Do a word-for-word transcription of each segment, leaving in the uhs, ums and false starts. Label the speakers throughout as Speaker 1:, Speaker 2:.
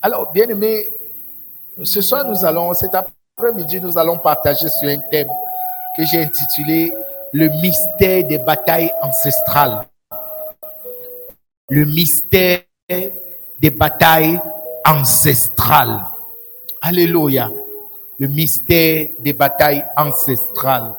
Speaker 1: Alors, bien aimé, ce soir, nous allons, cet après-midi, nous allons partager sur un thème que j'ai intitulé Le mystère des batailles ancestrales. Le mystère des batailles ancestrales. Alléluia. Le mystère des batailles ancestrales.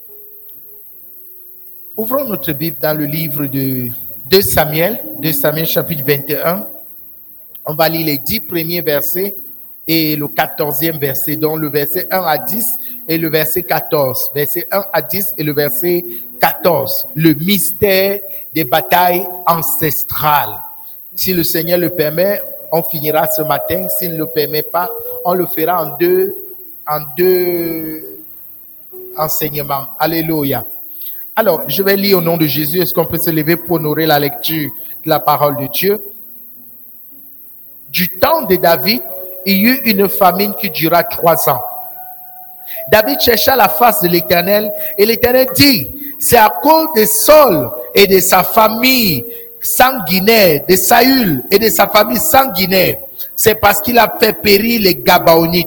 Speaker 1: Ouvrons notre Bible dans le livre de deux Samuel, deux Samuel chapitre vingt et un. On va lire les dix premiers versets et le quatorzième verset, donc le verset un à dix et le verset quatorze. Verset un à dix et le verset quatorze. Le mystère des batailles ancestrales. Si le Seigneur le permet, on finira ce matin. S'il ne le permet pas, on le fera en deux, en deux enseignements. Alléluia. Alors, je vais lire au nom de Jésus. Est-ce qu'on peut se lever pour honorer la lecture de la parole de Dieu? Du temps de David, il y eut une famine qui dura trois ans. David chercha la face de l'Éternel et l'Éternel dit, c'est à cause de Saul et de sa famille sanguinaire, de Saül et de sa famille sanguinaire. C'est parce qu'il a fait périr les Gabaonites.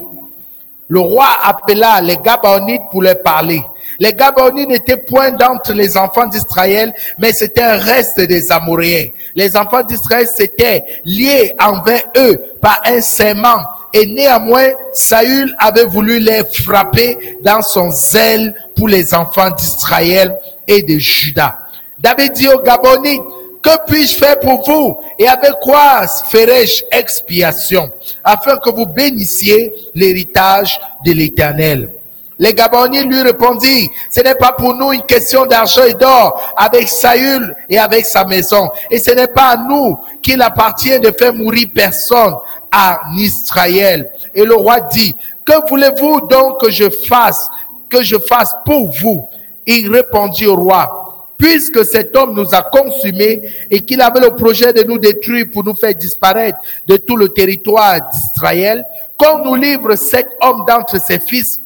Speaker 1: Le roi appela les Gabaonites pour leur parler. Les Gabaonites n'étaient point d'entre les enfants d'Israël, mais c'était un reste des Amoréens. Les enfants d'Israël s'étaient liés envers eux par un serment. Et néanmoins, Saül avait voulu les frapper dans son zèle pour les enfants d'Israël et de Juda. David dit aux Gabaonites, que puis-je faire pour vous et avec quoi ferai-je expiation afin que vous bénissiez l'héritage de l'Éternel? Les Gabaonites lui répondirent, ce n'est pas pour nous une question d'argent et d'or avec Saül et avec sa maison. Et ce n'est pas à nous qu'il appartient de faire mourir personne en Israël. Et le roi dit, que voulez-vous donc que je fasse, que je fasse pour vous? Il répondit au roi, puisque cet homme nous a consumés et qu'il avait le projet de nous détruire pour nous faire disparaître de tout le territoire d'Israël, qu'on nous livre sept hommes d'entre ses fils,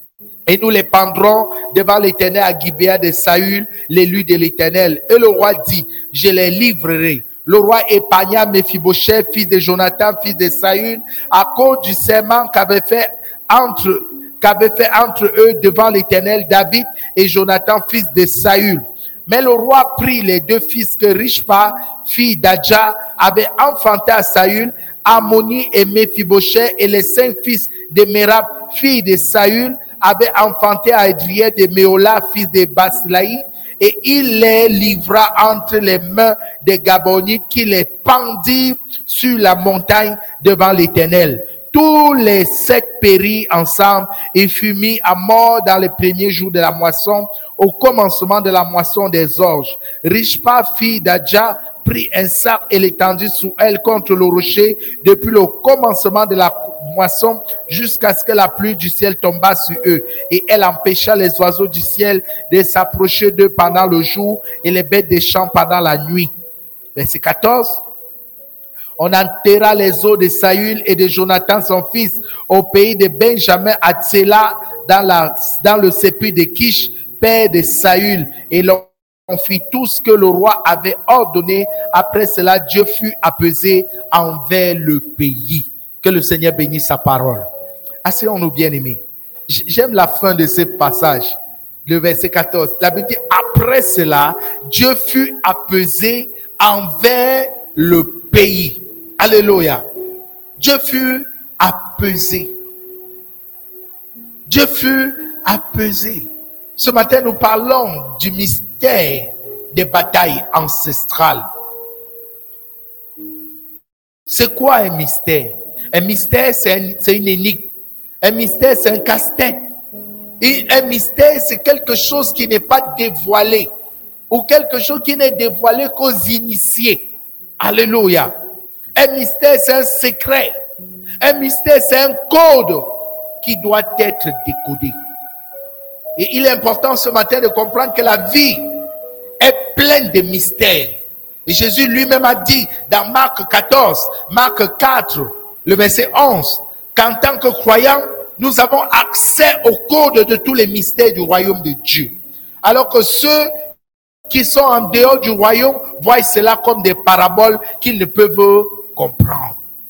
Speaker 1: et nous les pendrons devant l'Éternel à Gibéa de Saül, l'élu de l'Éternel. Et le roi dit, je les livrerai. Le roi épargna Méphibosheth, fils de Jonathan, fils de Saül, à cause du serment qu'avait fait entre, qu'avait fait entre eux devant l'Éternel David et Jonathan, fils de Saül. Mais le roi prit les deux fils que Rishpa, fille d'Adja, avait enfantés à Saül, Ammoni et Méphibosheth, et les cinq fils de Mérab, fille de Saül, avait enfanté à Adrien de Méola, fils de Basilaï, et il les livra entre les mains des Gabaonites qui les pendirent sur la montagne devant l'Éternel. Tous les sept périrent ensemble et furent mis à mort dans les premiers jours de la moisson, au commencement de la moisson des orges. Rishpa, fille d'Adja, prit un sac et l'étendit sous elle contre le rocher depuis le commencement de la moisson jusqu'à ce que la pluie du ciel tombât sur eux. Et elle empêcha les oiseaux du ciel de s'approcher d'eux pendant le jour et les bêtes des champs pendant la nuit. Verset quatorze. On enterra les os de Saül et de Jonathan son fils au pays de Benjamin à Tséla dans, la, dans le sépulcre de Kish, père de Saül. Et l'on fit tout ce que le roi avait ordonné. Après cela, Dieu fut apaisé envers le pays. Que le Seigneur bénisse sa parole. Asseyons-nous bien-aimés. J'aime la fin de ce passage, le verset quatorze. La Bible dit, après cela, Dieu fut apaisé envers le pays. Alléluia. Dieu fut apaisé. Dieu fut apaisé. Ce matin, nous parlons du mystère des batailles ancestrales. C'est quoi un mystère? Un mystère, c'est un, c'est une énigme. Un mystère, c'est un casse-tête. Et un mystère, c'est quelque chose qui n'est pas dévoilé. Ou quelque chose qui n'est dévoilé qu'aux initiés. Alléluia. Un mystère, c'est un secret. Un mystère, c'est un code qui doit être décodé. Et il est important ce matin de comprendre que la vie est pleine de mystères. Et Jésus lui-même a dit dans Marc quatorze, Marc quatre, le verset onze, qu'en tant que croyants, nous avons accès au code de tous les mystères du royaume de Dieu. Alors que ceux qui sont en dehors du royaume voient cela comme des paraboles qu'ils ne peuvent comprendre.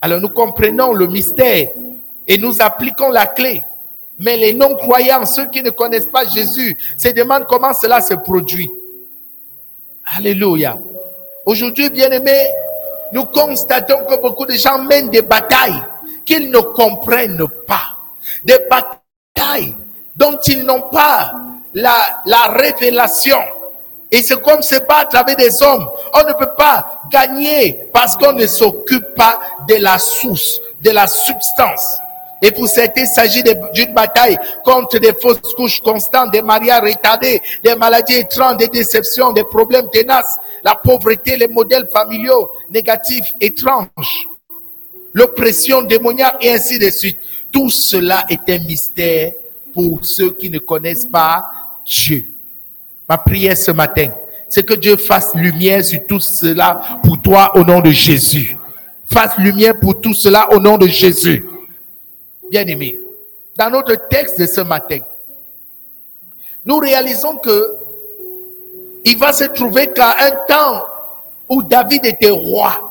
Speaker 1: Alors nous comprenons le mystère et nous appliquons la clé. Mais les non-croyants, ceux qui ne connaissent pas Jésus, se demandent comment cela se produit. Alléluia. Aujourd'hui, bien-aimés, nous constatons que beaucoup de gens mènent des batailles qu'ils ne comprennent pas. Des batailles dont ils n'ont pas la, la révélation. Et c'est comme c'est pas à travers des hommes. On ne peut pas gagner parce qu'on ne s'occupe pas de la source, de la substance. Et pour certains, il s'agit d'une bataille contre des fausses couches constantes, des mariages retardés, des maladies étranges, des déceptions, des problèmes tenaces, la pauvreté, les modèles familiaux négatifs, étranges, l'oppression démoniaque et ainsi de suite. Tout cela est un mystère pour ceux qui ne connaissent pas Dieu. Ma prière ce matin, c'est que Dieu fasse lumière sur tout cela pour toi au nom de Jésus. Fasse lumière pour tout cela au nom de Jésus. Bien-aimés, dans notre texte de ce matin, nous réalisons que il va se trouver qu'à un temps où David était roi,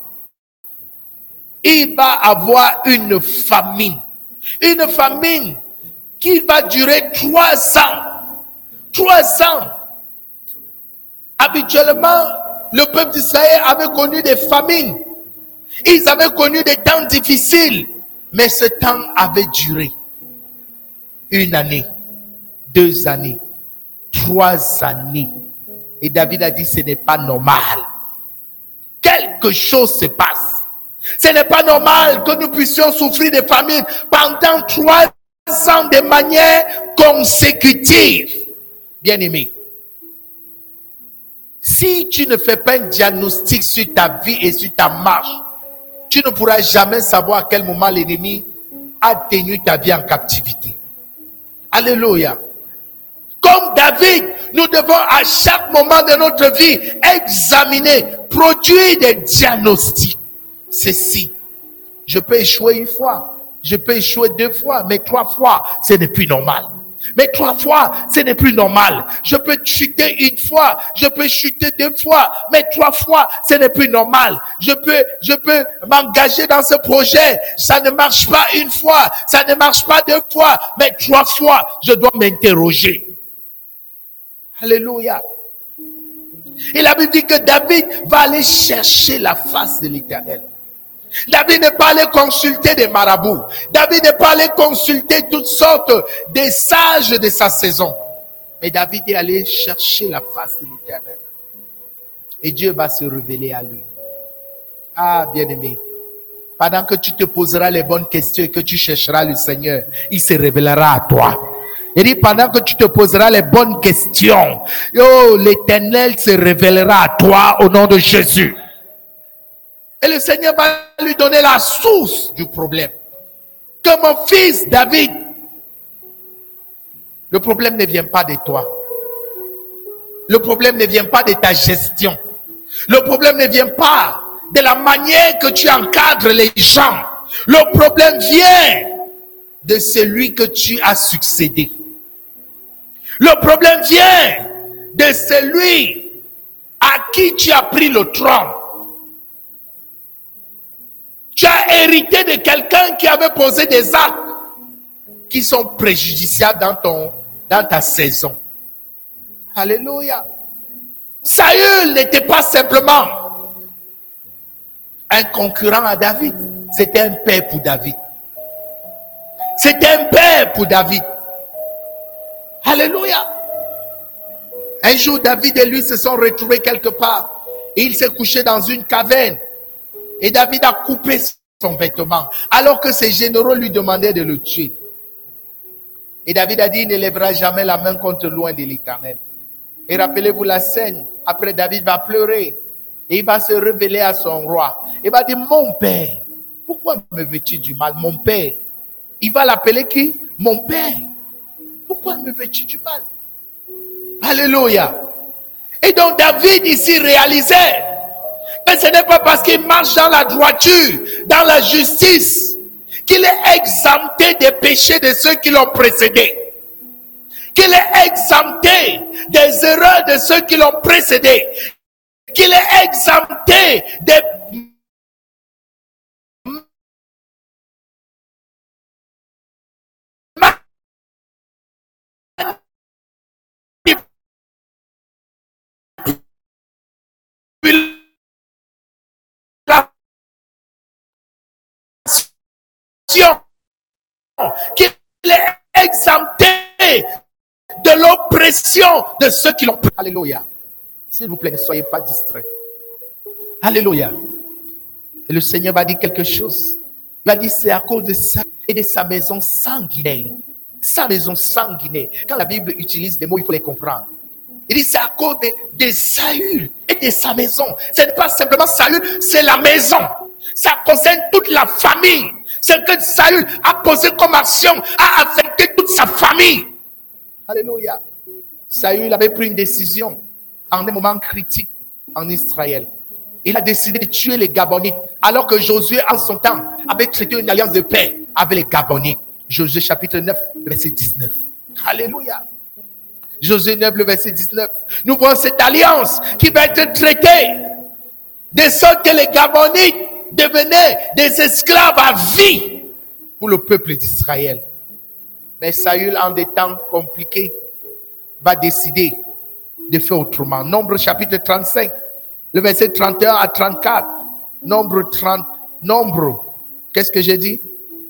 Speaker 1: il va avoir une famine. Une famine qui va durer trois ans. Trois ans. Habituellement, le peuple d'Israël avait connu des famines. Ils avaient connu des temps difficiles. Mais ce temps avait duré. Une année, deux années, trois années. Et David a dit, ce n'est pas normal. Quelque chose se passe. Ce n'est pas normal que nous puissions souffrir de famine pendant trois ans de manière consécutive. Bien-aimé, si tu ne fais pas un diagnostic sur ta vie et sur ta marche, tu ne pourras jamais savoir à quel moment l'ennemi a tenu ta vie en captivité. Alléluia. Comme David, nous devons à chaque moment de notre vie examiner, produire des diagnostics. Ceci, je peux échouer une fois, je peux échouer deux fois, mais trois fois, ce n'est plus normal. Mais trois fois, ce n'est plus normal. Je peux chuter une fois, je peux chuter deux fois, mais trois fois, ce n'est plus normal. Je peux, je peux m'engager dans ce projet. Ça ne marche pas une fois, ça ne marche pas deux fois, mais trois fois, je dois m'interroger. Alléluia. Et la Bible dit que David va aller chercher la face de l'Éternel. David n'est pas allé consulter des marabouts. David n'est pas allé consulter toutes sortes de sages de sa saison. Mais David est allé chercher la face de l'Éternel. Et Dieu va se révéler à lui. Ah, bien-aimé, pendant que tu te poseras les bonnes questions et que tu chercheras le Seigneur, il se révélera à toi. Il dit, pendant que tu te poseras les bonnes questions, oh, l'Éternel se révélera à toi au nom de Jésus. Et le Seigneur va lui donner la source du problème. Que mon fils David, le problème ne vient pas de toi. Le problème ne vient pas de ta gestion. Le problème ne vient pas de la manière que tu encadres les gens. Le problème vient de celui que tu as succédé. Le problème vient de celui à qui tu as pris le trône. Tu as hérité de quelqu'un qui avait posé des actes qui sont préjudiciables dans, ton, dans ta saison. Alléluia. Saül n'était pas simplement un concurrent à David. C'était un père pour David. C'était un père pour David. Alléluia. Un jour, David et lui se sont retrouvés quelque part. Et il s'est couché dans une caverne. Et David a coupé son vêtement, alors que ses généraux lui demandaient de le tuer. Et David a dit, il ne lèvera jamais la main contre loin de l'Éternel. Et rappelez-vous la scène, après David va pleurer, et il va se révéler à son roi. Il va dire, mon père, pourquoi me veux-tu du mal, mon père? Il va l'appeler qui? Mon père. Pourquoi me veux-tu du mal? Alléluia. Et donc David ici réalisait que ce n'est pas parce qu'il marche dans la droiture, dans la justice, qu'il est exempté des péchés de ceux qui l'ont précédé. Qu'il est exempté des erreurs de ceux qui l'ont précédé. Qu'il est exempté des nation, qu'il est exempté de l'oppression de ceux qui l'ont pris. Alléluia. S'il vous plaît, ne soyez pas distraits. Alléluia. Et le Seigneur va dire quelque chose. Il va dire, c'est à cause de ça et de sa maison sanguinaire. Sa maison sanguinaire. Quand la Bible utilise des mots, il faut les comprendre. Il dit, c'est à cause de, de Saül et de sa maison. Ce n'est pas simplement Saül, c'est la maison. Ça concerne toute la famille. Ce que Saül a posé comme action a affecté toute sa famille. Alléluia. Saül avait pris une décision en un moment critique en Israël. Il a décidé de tuer les Gabonites, alors que Josué, en son temps, avait traité une alliance de paix avec les Gabonites. Josué chapitre neuf, verset dix-neuf. Alléluia. Josué neuf, le verset dix-neuf. Nous voyons cette alliance qui va être traitée de sorte que les Gabonites devenaient des esclaves à vie pour le peuple d'Israël. Mais Saül, en des temps compliqués, va décider de faire autrement. Nombre chapitre trente-cinq, le verset trente et un à trente-quatre. Nombre trente, nombre, qu'est-ce que j'ai dit?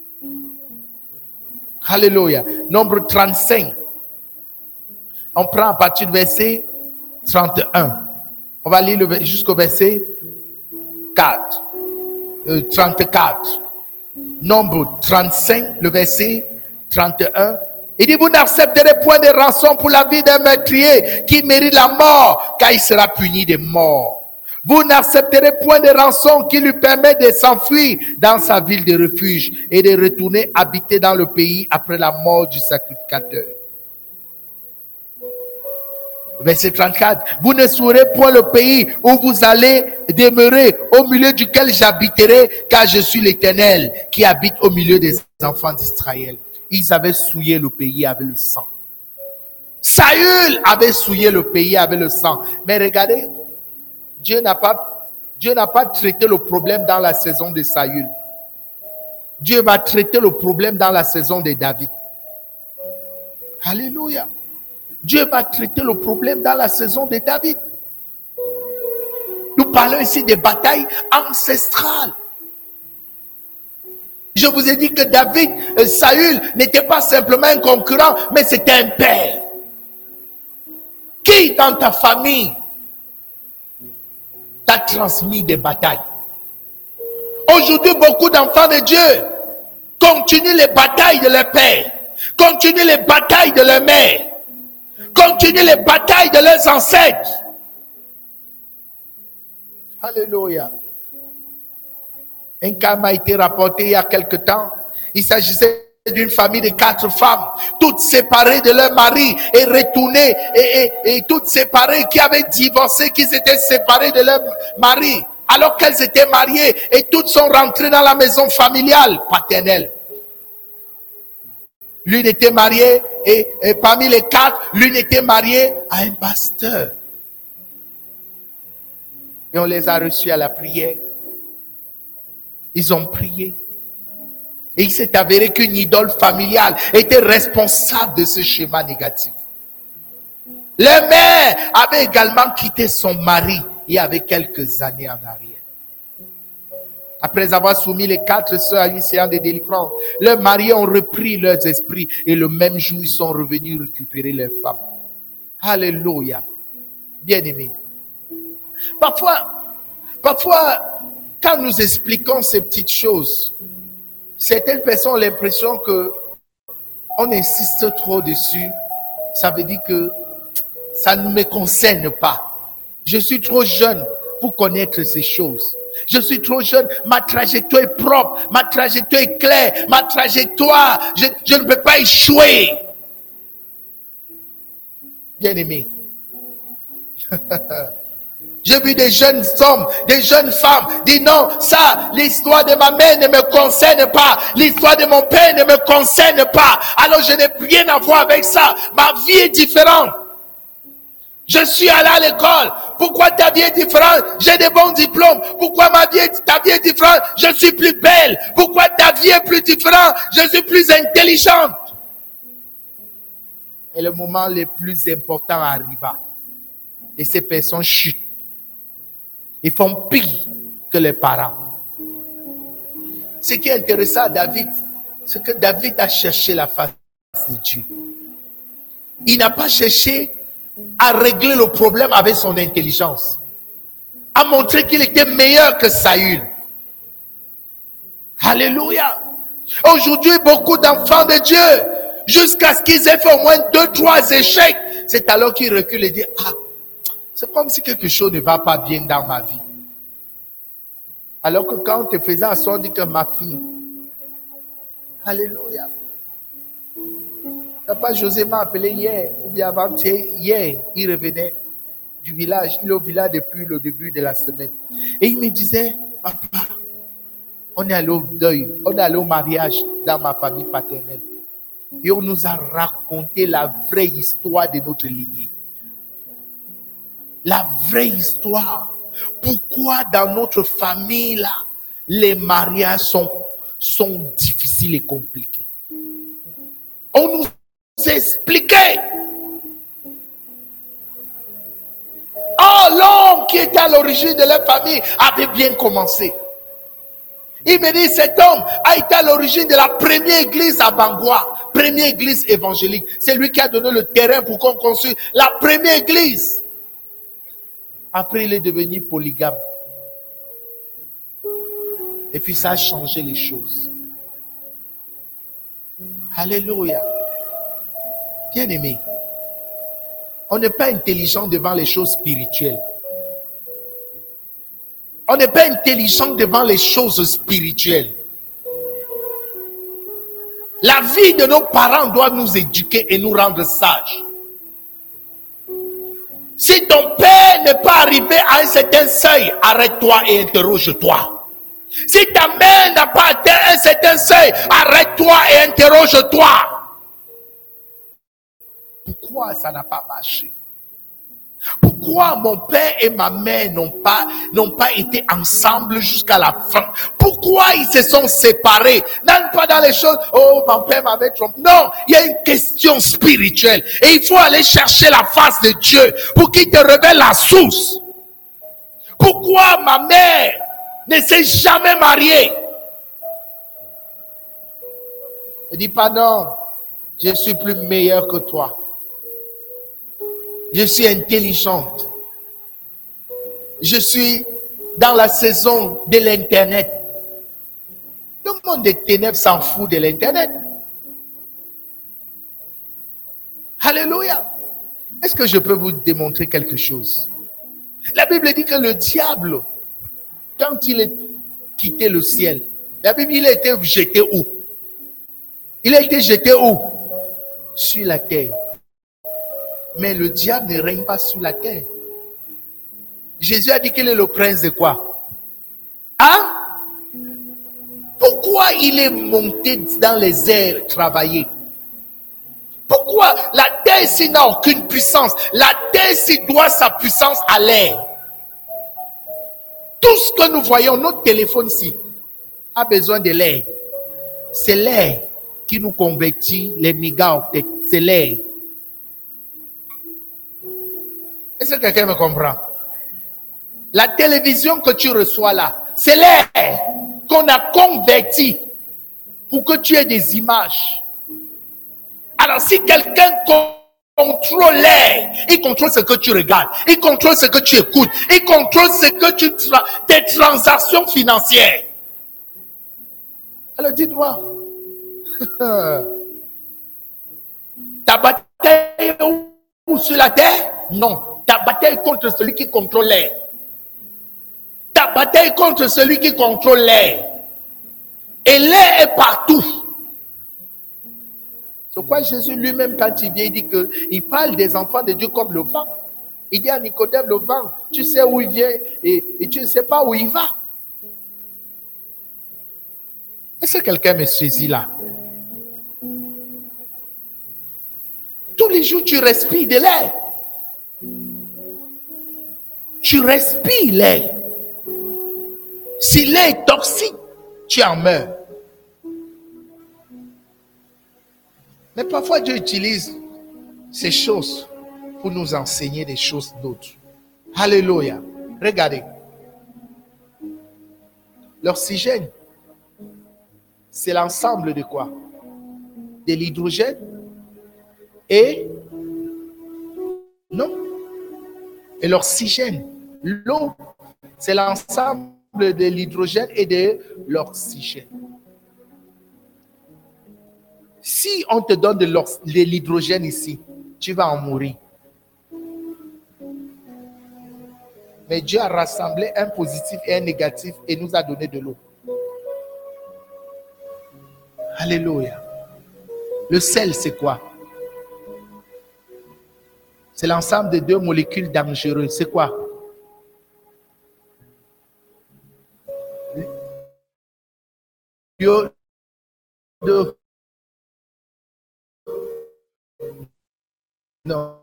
Speaker 1: Alléluia. Nombre trente-cinq. On prend à partir du verset trente et un. On va lire le, jusqu'au verset quatre. Euh, trente-quatre. Nombre trente-cinq, le verset trente et un. Il dit, vous n'accepterez point de rançon pour la vie d'un meurtrier qui mérite la mort, car il sera puni de mort. Vous n'accepterez point de rançon qui lui permet de s'enfuir dans sa ville de refuge et de retourner habiter dans le pays après la mort du sacrificateur. Verset trente-quatre. Vous ne saurez point le pays où vous allez demeurer, au milieu duquel j'habiterai, car je suis l'Éternel qui habite au milieu des enfants d'Israël. Ils avaient souillé le pays avec le sang. Saül avait souillé le pays avec le sang. Mais regardez, Dieu n'a pas, Dieu n'a pas traité le problème dans la saison de Saül. Dieu va traiter le problème dans la saison de David. Alléluia. Dieu va traiter le problème dans la saison de David. Nous parlons ici des batailles ancestrales. Je vous ai dit que David, euh, Saül n'était pas simplement un concurrent, mais c'était un père. Qui dans ta famille t'a transmis des batailles? Aujourd'hui, beaucoup d'enfants de Dieu continuent les batailles de leur père, continuent les batailles de leur mère, continuent les batailles de leurs ancêtres. Alléluia. Un cas m'a été rapporté il y a quelque temps. Il s'agissait d'une famille de quatre femmes, toutes séparées de leur mari et retournées, et, et, et toutes séparées, qui avaient divorcé, qui s'étaient séparées de leur mari, alors qu'elles étaient mariées, et toutes sont rentrées dans la maison familiale paternelle. L'une était mariée, et, et parmi les quatre, l'une était mariée à un pasteur. Et on les a reçus à la prière. Ils ont prié. Et il s'est avéré qu'une idole familiale était responsable de ce schéma négatif. La mère avait également quitté son mari il y avait quelques années en arrière. Après avoir soumis les quatre sœurs à une séance de délivrance, leurs maris ont repris leurs esprits et le même jour, ils sont revenus récupérer leurs femmes. Alléluia. Bien-aimés. Parfois, parfois, quand nous expliquons ces petites choses, certaines personnes ont l'impression que on insiste trop dessus. Ça veut dire que ça ne me concerne pas. Je suis trop jeune pour connaître ces choses. Je suis trop jeune. Ma trajectoire est propre. Ma trajectoire est claire. Ma trajectoire, je, je ne peux pas échouer. Bien-aimé. J'ai vu des jeunes hommes, des jeunes femmes dire non, ça, l'histoire de ma mère ne me concerne pas. L'histoire de mon père ne me concerne pas. Alors je n'ai rien à voir avec ça. Ma vie est différente. Je suis allé à l'école. Pourquoi ta vie est différente? J'ai des bons diplômes. Pourquoi ma vie est, ta vie est différente? Je suis plus belle. Pourquoi ta vie est plus différente? Je suis plus intelligente. Et le moment le plus important arriva. Et ces personnes chutent. Ils font pire que les parents. Ce qui est intéressant à David, c'est que David a cherché la face de Dieu. Il n'a pas cherché à régler le problème avec son intelligence, à montrer qu'il était meilleur que Saül. Alléluia. Aujourd'hui, beaucoup d'enfants de Dieu, jusqu'à ce qu'ils aient fait au moins deux, trois échecs, c'est alors qu'ils reculent et disent, ah, c'est comme si quelque chose ne va pas bien dans ma vie. Alors que quand on te faisait asseoir, on dit que ma fille, alléluia. Papa José m'a appelé hier, ou bien avant-hier, hier, il revenait du village, il est au village depuis le début de la semaine. Et il me disait, papa, on est allé au deuil, on est allé au mariage dans ma famille paternelle. Et on nous a raconté la vraie histoire de notre lignée. La vraie histoire. Pourquoi dans notre famille, là, les mariages sont, sont difficiles et compliqués. On nous expliquait. Oh, l'homme qui était à l'origine de la famille avait bien commencé. Il me dit, cet homme a été à l'origine de la première église à Bangwa, première église évangélique. C'est lui qui a donné le terrain pour qu'on construise la première église. Après, il est devenu polygame. Et puis, ça a changé les choses. Alléluia. Bien-aimé, on n'est pas intelligent devant les choses spirituelles. On n'est pas intelligent devant les choses spirituelles. La vie de nos parents doit nous éduquer et nous rendre sages. Si ton père n'est pas arrivé à un certain seuil, arrête-toi et interroge-toi. Si ta mère n'a pas atteint un certain seuil, arrête-toi et interroge-toi. Pourquoi ça n'a pas marché? Pourquoi mon père et ma mère n'ont pas, n'ont pas été ensemble jusqu'à la fin? Pourquoi ils se sont séparés? Non, pas dans les choses, oh, mon père m'avait trompé. Non, il y a une question spirituelle. Et il faut aller chercher la face de Dieu pour qu'il te révèle la source. Pourquoi ma mère ne s'est jamais mariée? Ne dis pas non, je suis plus meilleur que toi. Je suis intelligente. Je suis dans la saison de l'Internet. Le monde des ténèbres s'en fout de l'Internet. Alléluia. Est-ce que je peux vous démontrer quelque chose? La Bible dit que le diable, quand il a quitté le ciel, la Bible, il a été jeté où? Il a été jeté où? Sur la terre. Mais le diable ne règne pas sur la terre. Jésus a dit qu'il est le prince de quoi? Hein? Pourquoi il est monté dans les airs travailler? Pourquoi la terre ici n'a aucune puissance? La terre ici doit sa puissance à l'air. Tout ce que nous voyons, notre téléphone ici, a besoin de l'air. C'est l'air qui nous convertit les mégaoctets. C'est l'air. Est-ce que quelqu'un me comprend? La télévision que tu reçois là, c'est l'air qu'on a converti pour que tu aies des images. Alors si quelqu'un contrôle l'air, il contrôle ce que tu regardes, il contrôle ce que tu écoutes, il contrôle ce que tu tra- tes transactions financières. Alors dites-moi, ta bataille est où sur la terre? Non. Ta bataille contre celui qui contrôle l'air. Ta bataille contre celui qui contrôle l'air. Et l'air est partout. C'est pourquoi Jésus lui-même, quand il vient, il dit que il parle des enfants de Dieu comme le vent. Il dit à Nicodème, le vent, tu sais où il vient et, et tu ne sais pas où il va. Est-ce que quelqu'un me saisit là? Tous les jours, tu respires de l'air. Tu respires l'air. Si l'air est toxique, tu en meurs. Mais parfois Dieu utilise ces choses pour nous enseigner des choses d'autres. Alléluia. Regardez. L'oxygène c'est l'ensemble de quoi? De l'hydrogène et non, et l'oxygène. L'eau, c'est l'ensemble de l'hydrogène et de l'oxygène. Si on te donne de l'hydrogène ici, tu vas en mourir. Mais Dieu a rassemblé un positif et un négatif et nous a donné de l'eau. Alléluia. Le sel, c'est quoi? C'est l'ensemble de deux molécules dangereuses. C'est quoi? Yo de non.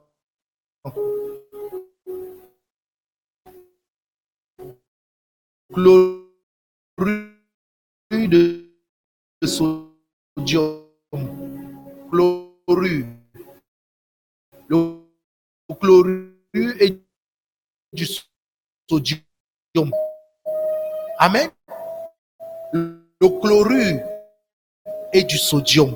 Speaker 1: Chlorure de sodium. Chlorure. Le chlorure et du sodium. Amen. Le chlorure et du sodium.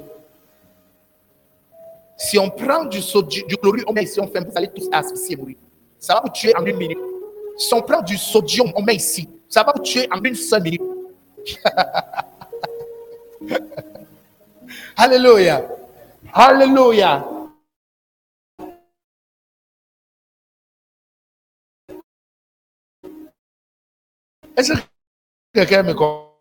Speaker 1: Si on prend du, sodium, du chlorure, on met ici, on fait, vous allez tous asphyxier, mourir. Ça va vous tuer en une minute. Si on prend du sodium, on met ici, ça va vous tuer en une seule minute. Alléluia. Alléluia. Est-ce que quelqu'un me comprend?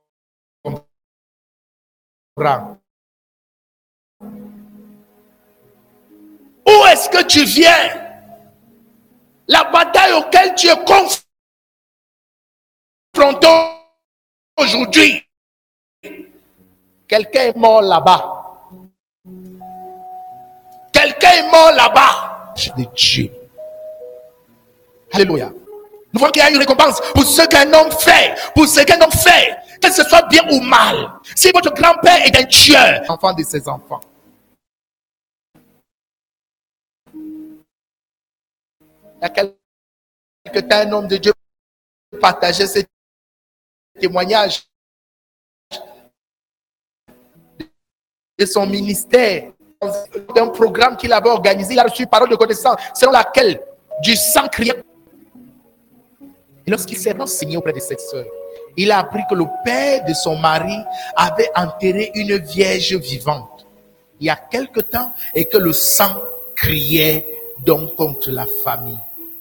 Speaker 1: Où est-ce que tu viens? La bataille auquel tu es confronté aujourd'hui. Quelqu'un est mort là-bas. Quelqu'un est mort là-bas. De Dieu. Alléluia. Nous voyons qu'il y a une récompense pour ce qu'un homme fait. Pour ce qu'un homme fait. Que ce soit bien ou mal. Si votre grand-père est un tueur, enfant de ses enfants. Il y a quelque temps, un homme de Dieu partageait ses témoignages de son ministère. D'un programme qu'il avait organisé, il a reçu une parole de connaissance selon laquelle du sang criait. Et lorsqu'il s'est renseigné auprès de cette sœur, il a appris que le père de son mari avait enterré une vierge vivante il y a quelque temps et que le sang criait donc contre la famille.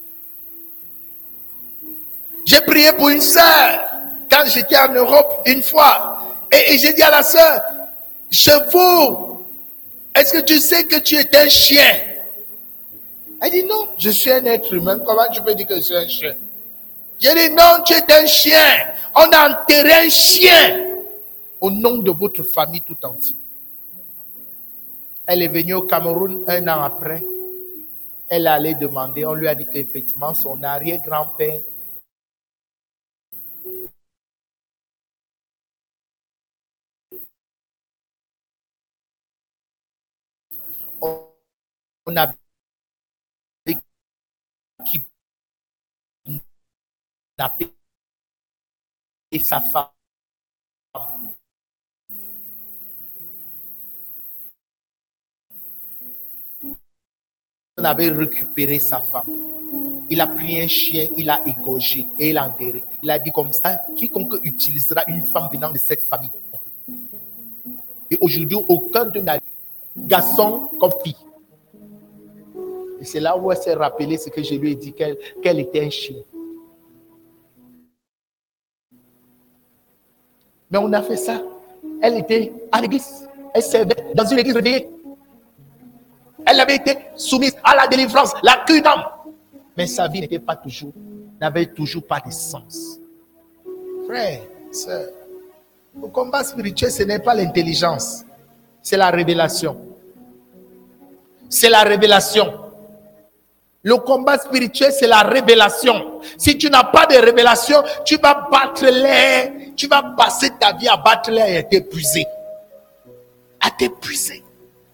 Speaker 1: J'ai prié pour une sœur quand j'étais en Europe une fois et, et j'ai dit à la sœur, chevaux, est-ce que tu sais que tu es un chien? Elle dit non, je suis un être humain. Comment tu peux dire que je suis un chien? J'ai dit non, tu es un chien. On a enterré un chien au nom de votre famille tout entière. Elle est venue au Cameroun un an après. Elle allait demander, on lui a dit qu'effectivement son arrière-grand-père on a kidnappé sa femme. On avait récupéré sa femme. Il a pris un chien, il a égorgé et il a enterré. Il a dit comme ça, quiconque utilisera une femme venant de cette famille. Et aujourd'hui, aucun de nos garçons comme fille. Et c'est là où elle s'est rappelé ce que je lui ai dit, qu'elle, qu'elle était un chien. Mais on a fait ça. Elle était à l'église. Elle servait dans une église réveillée. Elle avait été soumise à la délivrance, la cure d'âme. Mais sa vie n'était pas toujours, n'avait toujours pas de sens. Frère, sœur, le combat spirituel, ce n'est pas l'intelligence. C'est la révélation. C'est la révélation. Le combat spirituel, c'est la révélation. Si tu n'as pas de révélation, tu vas battre l'air. Tu vas passer ta vie à battre l'air et à t'épuiser. À t'épuiser.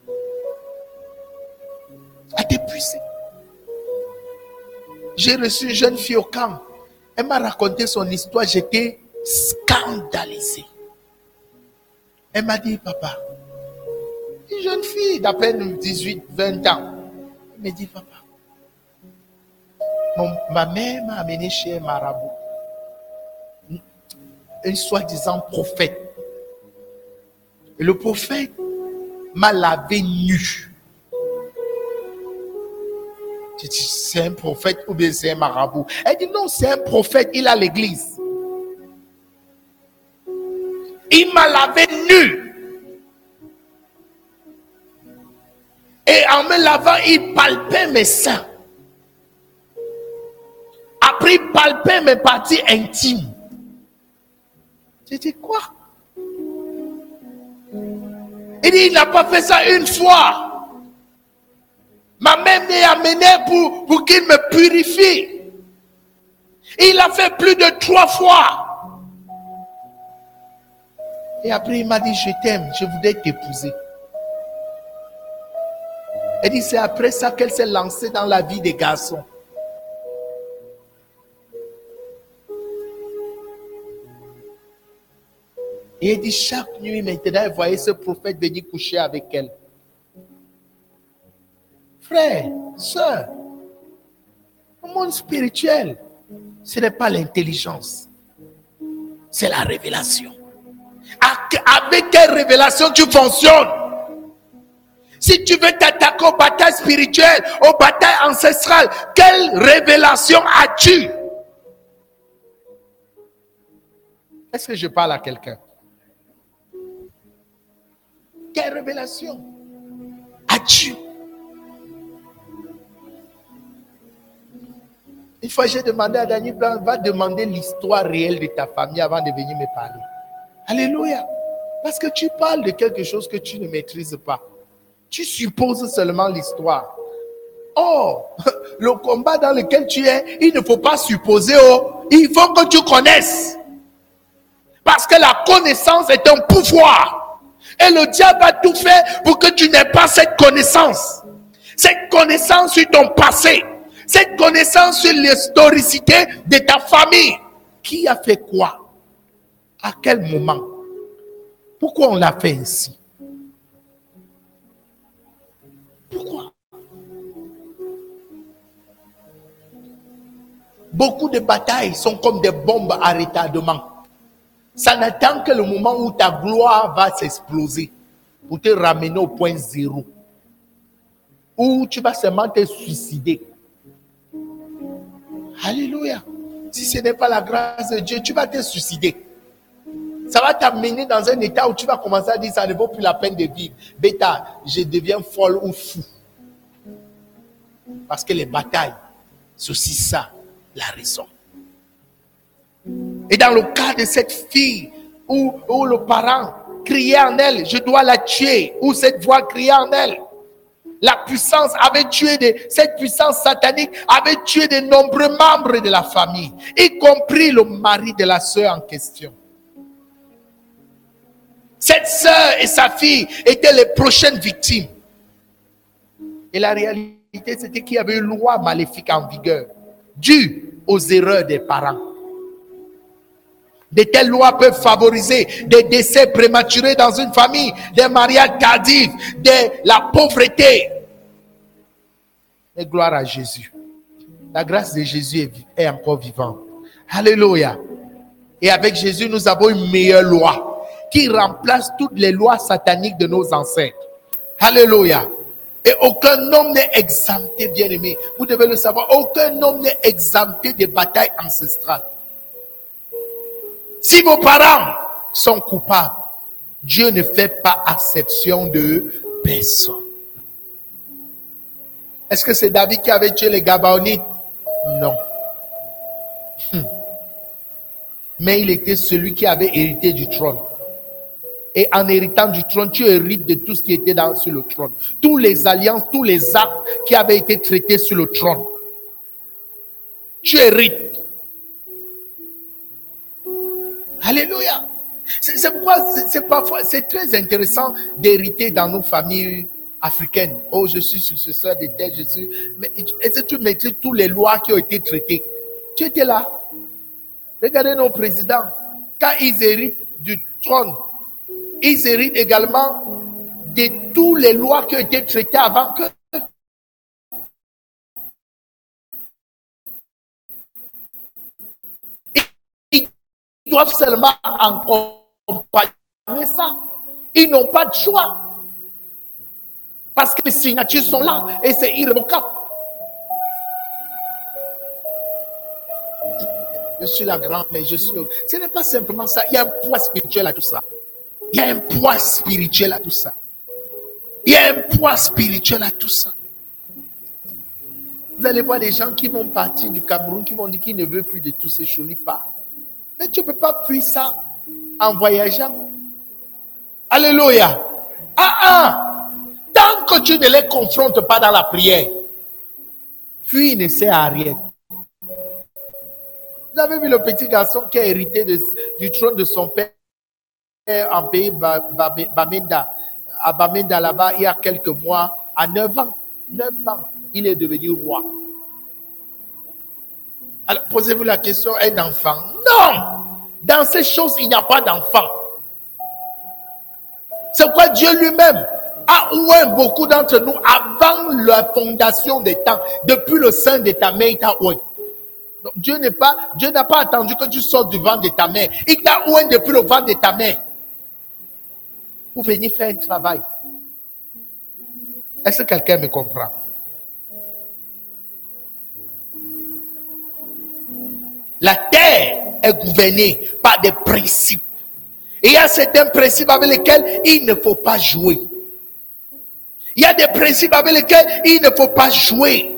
Speaker 1: À t'épuiser. J'ai reçu une jeune fille au camp. Elle m'a raconté son histoire. J'étais scandalisé. Elle m'a dit, papa, une jeune fille d'à peine dix-huit, vingt ans. Elle me dit, papa, mon, ma mère m'a amené chez un marabout, un soi-disant prophète. Et le prophète m'a lavé nu. J'ai dit, c'est un prophète ou bien c'est un marabout? Elle dit, non, c'est un prophète, il a l'église. Il m'a lavé nu. Et en me lavant, il palpait mes seins. Après, il palpait mes parties intimes. J'ai dit, quoi? Il dit, il n'a pas fait ça une fois. Ma mère m'a amené pour, pour qu'il me purifie. Il l'a fait plus de trois fois. Et après, il m'a dit, je t'aime, je voudrais t'épouser. Elle dit, c'est après ça qu'elle s'est lancée dans la vie des garçons. Et elle dit, chaque nuit maintenant, elle voyait ce prophète venir coucher avec elle. Frère, sœur, le monde spirituel, ce n'est pas l'intelligence, c'est la révélation. Avec quelle révélation tu fonctionnes? Si tu veux t'attaquer aux batailles spirituelles, aux batailles ancestrales, quelle révélation as-tu? Est-ce que je parle à quelqu'un? Quelle révélation as-tu? Une fois, j'ai demandé à Daniel Blanc, va demander l'histoire réelle de ta famille avant de venir me parler. Alléluia. Parce que tu parles de quelque chose que tu ne maîtrises pas. Tu supposes seulement l'histoire. Or, le combat dans lequel tu es, il ne faut pas supposer. Oh, il faut que tu connaisses. Parce que la connaissance est un pouvoir. Et le diable va tout faire pour que tu n'aies pas cette connaissance. Cette connaissance sur ton passé. Cette connaissance sur l'historicité de ta famille. Qui a fait quoi? À quel moment? Pourquoi on l'a fait ainsi? Pourquoi? Beaucoup de batailles sont comme des bombes à retardement. Ça n'attend que le moment où ta gloire va s'exploser pour te ramener au point zéro. Où tu vas seulement te suicider. Alléluia. Si ce n'est pas la grâce de Dieu, tu vas te suicider. Ça va t'amener dans un état où tu vas commencer à dire ça ne vaut plus la peine de vivre. Bêta, je deviens folle ou fou. Parce que les batailles, c'est aussi ça, la raison. Et dans le cas de cette fille où, où le parent criait en elle, je dois la tuer, où cette voix criait en elle, la puissance avait tué, de, cette puissance satanique avait tué de nombreux membres de la famille, y compris le mari de la sœur en question. Cette sœur et sa fille étaient les prochaines victimes. Et la réalité, c'était qu'il y avait une loi maléfique en vigueur, due aux erreurs des parents. De telles lois peuvent favoriser des décès prématurés dans une famille, des mariages tardifs, de la pauvreté. Et gloire à Jésus. La grâce de Jésus est, est encore vivante. Alléluia. Et avec Jésus, nous avons une meilleure loi qui remplace toutes les lois sataniques de nos ancêtres. Alléluia. Et aucun homme n'est exempté, bien-aimé. Vous devez le savoir. Aucun homme n'est exempté des batailles ancestrales. Si vos parents sont coupables, Dieu ne fait pas exception de personne. Est-ce que c'est David qui avait tué les Gabaonites? Non. Hum. Mais il était celui qui avait hérité du trône. Et en héritant du trône, tu hérites de tout ce qui était dans, sur le trône. Tous les alliances, tous les actes qui avaient été traités sur le trône. Tu hérites. Alléluia. C'est, c'est pourquoi c'est, c'est parfois c'est très intéressant d'hériter dans nos familles africaines. Oh, je suis successeur de tel, je suis. Mais est-ce que tu maîtrises toutes les lois qui ont été traitées? Tu étais là. Regardez nos présidents. Quand ils héritent du trône, Ils héritent également de toutes les lois qui ont été traitées avant que. Ils doivent seulement accompagner ça. Ils n'ont pas de choix. Parce que les signatures sont là et c'est irrévocable. Je suis la grand-mère, je suis... Ce n'est pas simplement ça. Il y a un poids spirituel à tout ça. Il y a un poids spirituel à tout ça. Il y a un poids spirituel à tout ça. Vous allez voir des gens qui vont partir du Cameroun, qui vont dire qu'ils ne veulent plus de tous ces cholipas. Mais tu ne peux pas fuir ça en voyageant. Alléluia. Ah ah. Tant que tu ne les confrontes pas dans la prière, fuir ne sert à rien. Vous avez vu le petit garçon qui a hérité de, du trône de son père en pays Bamenda, à Bamenda là-bas, il y a quelques mois, à neuf ans. neuf ans, il est devenu roi. Alors, posez-vous la question, un enfant? Non! Dans ces choses, il n'y a pas d'enfant. C'est quoi Dieu lui-même a oué beaucoup d'entre nous avant la fondation des temps. Depuis le sein de ta mère, il t'a oué. Donc, Dieu n'est pas, Dieu n'a pas attendu que tu sortes du ventre de ta mère. Il t'a oué depuis le ventre de ta mère. Pour venir faire un travail. Est-ce que quelqu'un me comprend? La terre est gouvernée par des principes. Et il y a certains principes avec lesquels il ne faut pas jouer. Il y a des principes avec lesquels il ne faut pas jouer.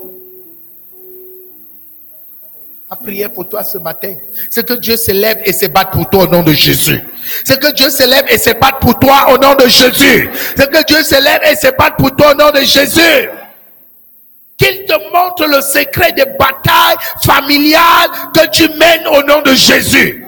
Speaker 1: Ma prière pour toi ce matin, c'est que Dieu se lève et se batte pour toi au nom de Jésus. C'est que Dieu se lève et se batte pour toi au nom de Jésus. C'est que Dieu se lève et se batte pour toi au nom de Jésus. Qu'il te montre le secret des batailles familiales que tu mènes au nom de Jésus.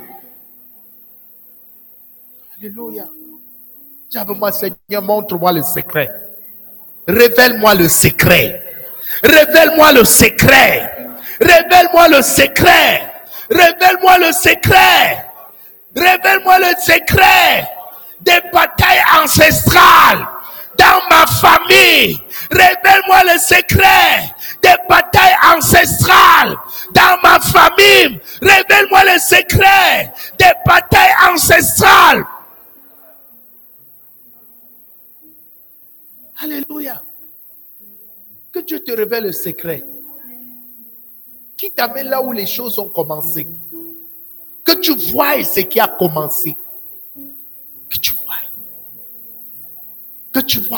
Speaker 1: Alléluia. Dis avec moi, Seigneur, montre-moi le secret. Révèle-moi le secret. Révèle-moi le secret. Révèle-moi le secret. Révèle-moi le secret. Révèle-moi le secret des batailles ancestrales dans ma famille. Révèle-moi le secret des batailles ancestrales dans ma famille. Révèle-moi le secret des batailles ancestrales. Alléluia. Que Dieu te révèle le secret. Qui t'amène là où les choses ont commencé. Que tu vois ce qui a commencé. Que tu vois. Que tu vois.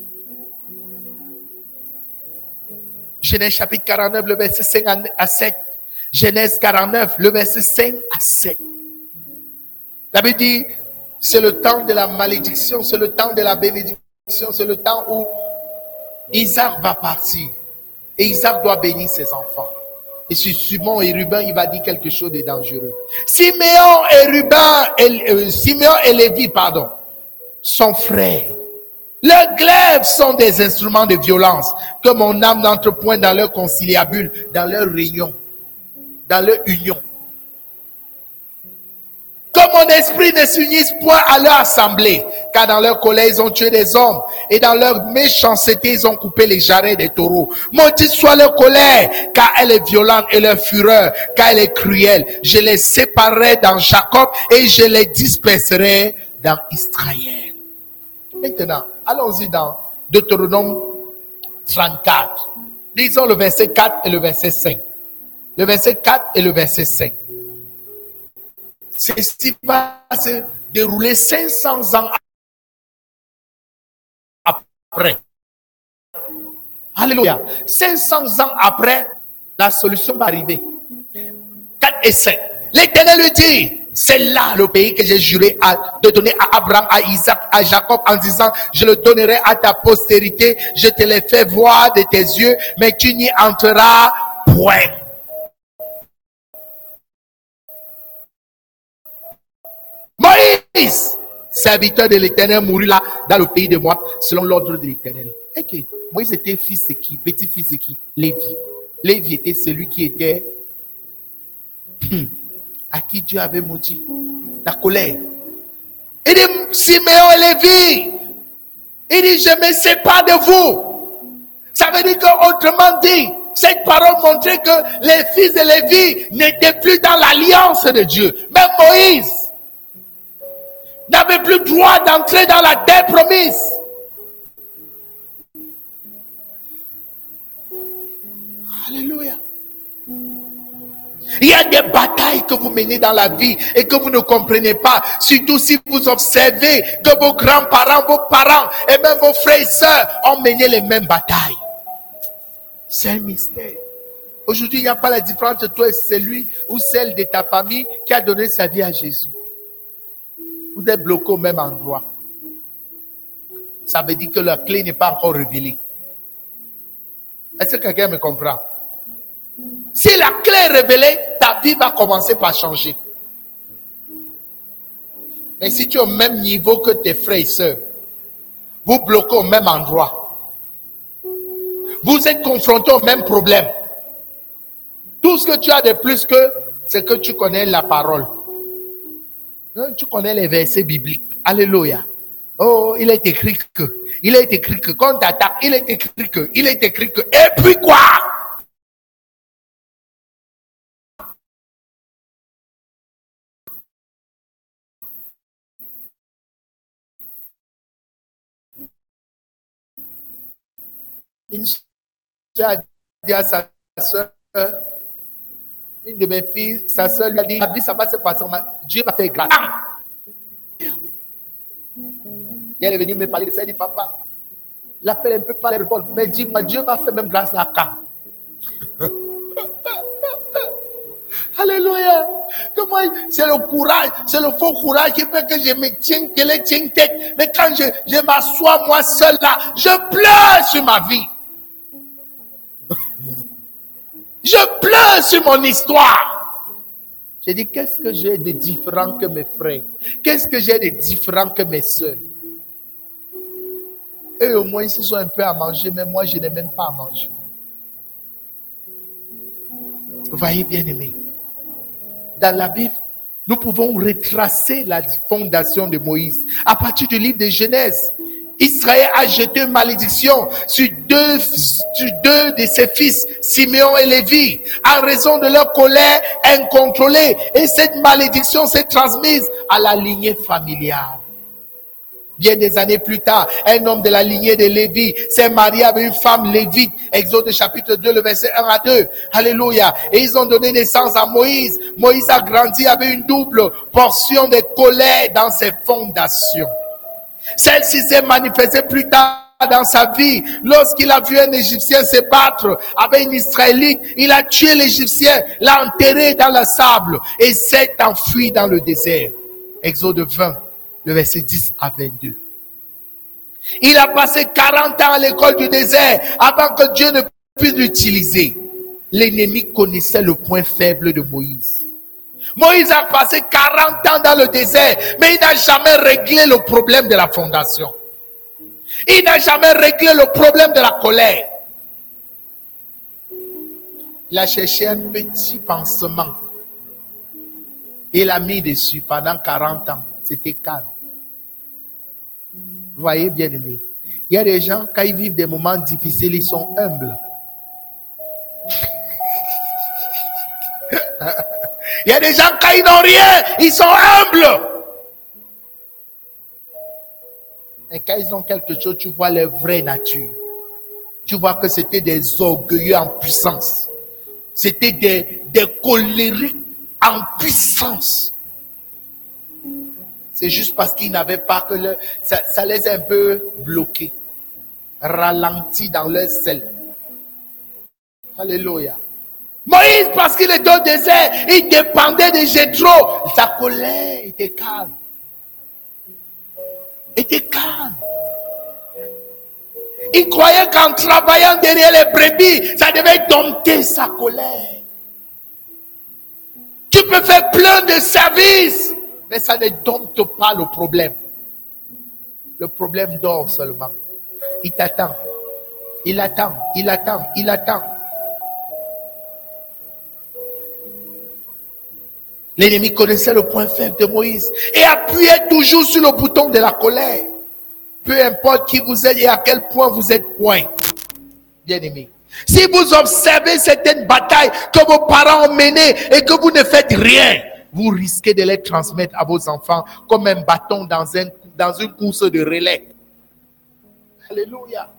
Speaker 1: Genèse chapitre quarante-neuf, le verset cinq à sept. Genèse quarante-neuf, le verset cinq à sept. La Bible dit, c'est le temps de la malédiction, c'est le temps de la bénédiction, c'est le temps où Isaac va partir. Et Isaac doit bénir ses enfants. Et sur Simon et Ruben, il va dire quelque chose de dangereux. Siméon et Ruben, et, euh, Siméon et Lévi, pardon, sont frères. Leurs glaives sont des instruments de violence, que mon âme n'entre point dans leur conciliabule, dans leur réunion, dans leur union. Que mon esprit ne s'unisse point à leur assemblée, car dans leur colère ils ont tué des hommes, et dans leur méchanceté ils ont coupé les jarrets des taureaux. Maudite soit leur colère, car elle est violente, et leur fureur, car elle est cruelle. Je les séparerai dans Jacob, et je les disperserai dans Israël. Maintenant, allons-y dans Deutéronome trente-quatre. Lisons le verset quatre et le verset cinq. Le verset quatre et le verset cinq. Ceci va se dérouler cinq cents ans après. Alléluia. cinq cents ans après, la solution va arriver. quatre et cinq. L'Éternel lui dit, c'est là le pays que j'ai juré à, de donner à Abraham, à Isaac, à Jacob, en disant, je le donnerai à ta postérité, je te l'ai fait voir de tes yeux, mais tu n'y entreras point. Moïse, serviteur de l'Éternel, mourut là, dans le pays de Moab, selon l'ordre de l'Éternel. Ok, Moïse était fils de qui? Petit-fils de qui? Lévi. Lévi était celui qui était hmm, à qui Dieu avait maudit la colère. Il dit, Siméon et Lévi, il dit, je me sépare de vous. Ça veut dire qu'autrement dit, cette parole montrait que les fils de Lévi n'étaient plus dans l'alliance de Dieu. Même Moïse n'avait plus droit d'entrer dans la terre promise. Alléluia. Il y a des batailles que vous menez dans la vie et que vous ne comprenez pas. Surtout si vous observez que vos grands-parents, vos parents et même vos frères et sœurs ont mené les mêmes batailles. C'est un mystère. Aujourd'hui, il n'y a pas la différence entre toi et celui ou celle de ta famille qui a donné sa vie à Jésus. Vous êtes bloqués au même endroit. Ça veut dire que la clé n'est pas encore révélée. Est-ce que quelqu'un me comprend? Si la clé est révélée, ta vie va commencer par changer. Mais si tu es au même niveau que tes frères et sœurs, vous bloquez au même endroit. Vous êtes confrontés au même problème. Tout ce que tu as de plus que, c'est que tu connais la parole. Tu connais les versets bibliques. Alléluia. Oh, il est écrit que. Il est écrit que. Quand tu attaques, il est écrit que. Il est écrit que. Et puis quoi? Une soeur a dit à sa soeur, une de mes filles, sa soeur lui a dit, la vie, ça va se passer. Dieu m'a fait grâce. Et elle est venue me parler de ça. Elle dit, papa, la fait un peu pas les répondre. Mais dis-moi, Dieu m'a fait même grâce là quand? Alléluia. Comment c'est le courage, c'est le faux courage qui fait que je me tiens, que les tiens tête. Mais quand je, je m'assois moi seul là, je pleure sur ma vie. Je pleure sur mon histoire. J'ai dit, qu'est-ce que j'ai de différent que mes frères? Qu'est-ce que j'ai de différent que mes soeurs? Eux au moins, ils se sont un peu à manger, mais moi, je n'ai même pas à manger. Vous voyez, bien aimé, dans la Bible, nous pouvons retracer la fondation de Moïse. À partir du livre de Genèse, Israël a jeté une malédiction sur deux, sur deux de ses fils, Siméon et Lévi, en raison de leur colère incontrôlée. Et cette malédiction s'est transmise à la lignée familiale. Bien des années plus tard, un homme de la lignée de Lévi s'est marié avec une femme lévite. Exode chapitre deux, le verset un à deux. Alléluia. Et ils ont donné naissance à Moïse. Moïse a grandi avec une double portion de colère dans ses fondations. Celle-ci s'est manifestée plus tard dans sa vie. Lorsqu'il a vu un Égyptien se battre avec un Israélite, il a tué l'Égyptien, l'a enterré dans le sable et s'est enfui dans le désert. Exode vingt. Le verset dix à vingt-deux. Il a passé quarante ans à l'école du désert avant que Dieu ne puisse l'utiliser. L'ennemi connaissait le point faible de Moïse. Moïse a passé quarante ans dans le désert, mais il n'a jamais réglé le problème de la fondation. Il n'a jamais réglé le problème de la colère. Il a cherché un petit pansement. Il a mis dessus pendant quarante ans. C'était calme. Vous voyez, bien aimé. Il y a des gens, quand ils vivent des moments difficiles, ils sont humbles. Il y a des gens, quand ils n'ont rien, ils sont humbles. Et quand ils ont quelque chose, tu vois leur vraie nature. Tu vois que c'était des orgueilleux en puissance. C'était des, des colériques en puissance. C'est juste parce qu'ils n'avaient pas que le, ça, ça les a un peu bloqués, ralentis dans leur zèle. Alléluia. Moïse, parce qu'il était au désert, il dépendait de Jéthro. Sa colère était calme. Était calme. Il croyait qu'en travaillant derrière les brebis, ça devait dompter sa colère. Tu peux faire plein de services, mais ça ne dompte pas le problème. Le problème dort seulement. Il t'attend. Il attend. Il attend. Il attend. L'ennemi connaissait le point faible de Moïse et appuyait toujours sur le bouton de la colère. Peu importe qui vous êtes et à quel point vous êtes point, bien-aimé. Si vous observez certaines batailles que vos parents ont menées et que vous ne faites rien, vous risquez de les transmettre à vos enfants comme un bâton dans, un, dans une course de relais. Alléluia.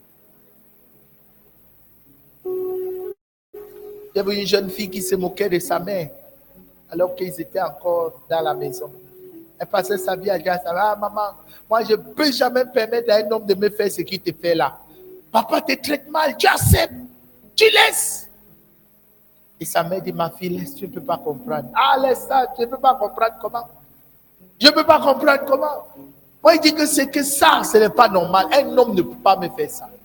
Speaker 1: J'ai vu une jeune fille qui se moquait de sa mère alors qu'ils étaient encore dans la maison. Elle passait sa vie à dire à sa mère, ah maman, moi je ne peux jamais permettre à un homme de me faire ce qu'il te fait là. Papa te traite mal, tu acceptes, tu laisses. Et sa mère dit, ma fille, laisse, tu ne peux pas comprendre. Ah, laisse ça, tu ne peux pas comprendre comment. Je ne peux pas comprendre comment. Moi, il dit que c'est que ça, ce n'est pas normal. Un homme ne peut pas me faire ça.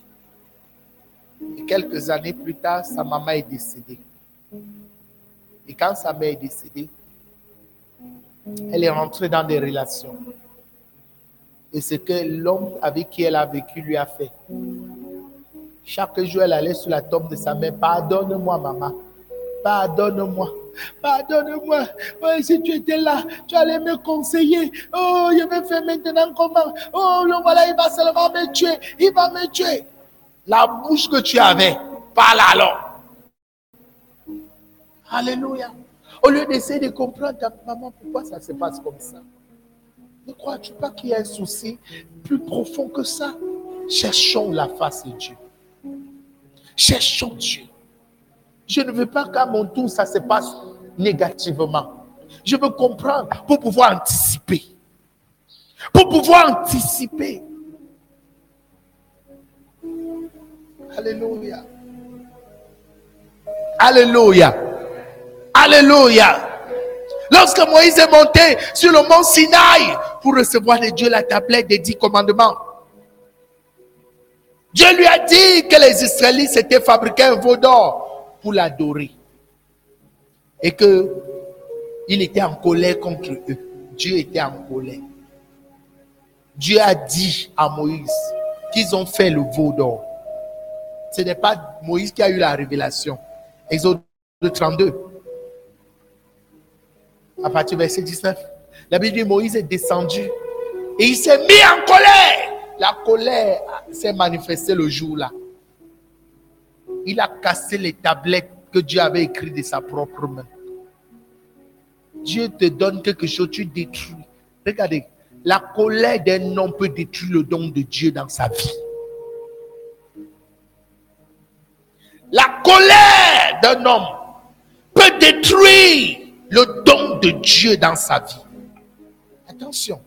Speaker 1: Et quelques années plus tard, sa maman est décédée. Et quand sa mère est décédée, elle est rentrée dans des relations. Et ce que l'homme avec qui elle a vécu lui a fait. Chaque jour, elle allait sur la tombe de sa mère. Pardonne-moi, maman. Pardonne-moi. Pardonne-moi. Oh, si tu étais là, tu allais me conseiller. Oh, je vais faire maintenant comment? Oh, le voilà, il va seulement me tuer. Il va me tuer. La bouche que tu avais, parle alors. Alléluia. Au lieu d'essayer de comprendre ta maman, pourquoi ça se passe comme ça? Ne crois-tu pas qu'il y a un souci plus profond que ça? Cherchons la face de Dieu. Cherchons Dieu. Je ne veux pas qu'à mon tour, ça se passe négativement. Je veux comprendre pour pouvoir anticiper. Pour pouvoir anticiper. Alléluia. Alléluia. Alléluia. Lorsque Moïse est monté sur le mont Sinaï pour recevoir de Dieu la tablette des dix commandements, Dieu lui a dit que les Israélites s'étaient fabriqué un veau d'or pour l'adorer. Et que il était en colère contre eux. Dieu était en colère. Dieu a dit à Moïse qu'ils ont fait le veau d'or. Ce n'est pas Moïse qui a eu la révélation. Exode trente-deux. À partir du verset dix-neuf. La Bible dit Moïse est descendu et il s'est mis en colère. La colère s'est manifestée le jour-là. Il a cassé les tablettes que Dieu avait écrites de sa propre main. Dieu te donne quelque chose, tu détruis. Regardez, la colère d'un homme peut détruire le don de Dieu dans sa vie. La colère d'un homme peut détruire le don de Dieu dans sa vie. Attention.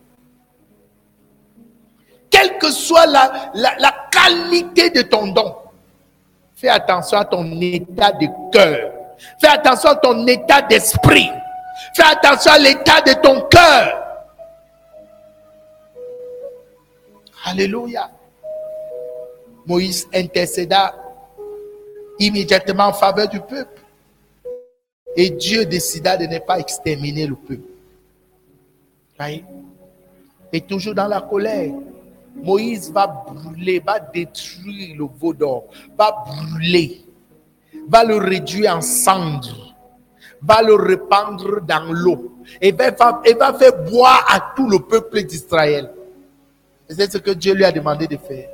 Speaker 1: Quelle que soit la, la, la qualité de ton don, fais attention à ton état de cœur. Fais attention à ton état d'esprit. Fais attention à l'état de ton cœur. Alléluia. Moïse intercéda immédiatement en faveur du peuple. Et Dieu décida de ne pas exterminer le peuple. Voyez? Et toujours dans la colère, Moïse va brûler, va détruire le veau d'or, va brûler, va le réduire en cendres, va le répandre dans l'eau et va, et va faire boire à tout le peuple d'Israël. Et c'est ce que Dieu lui a demandé de faire.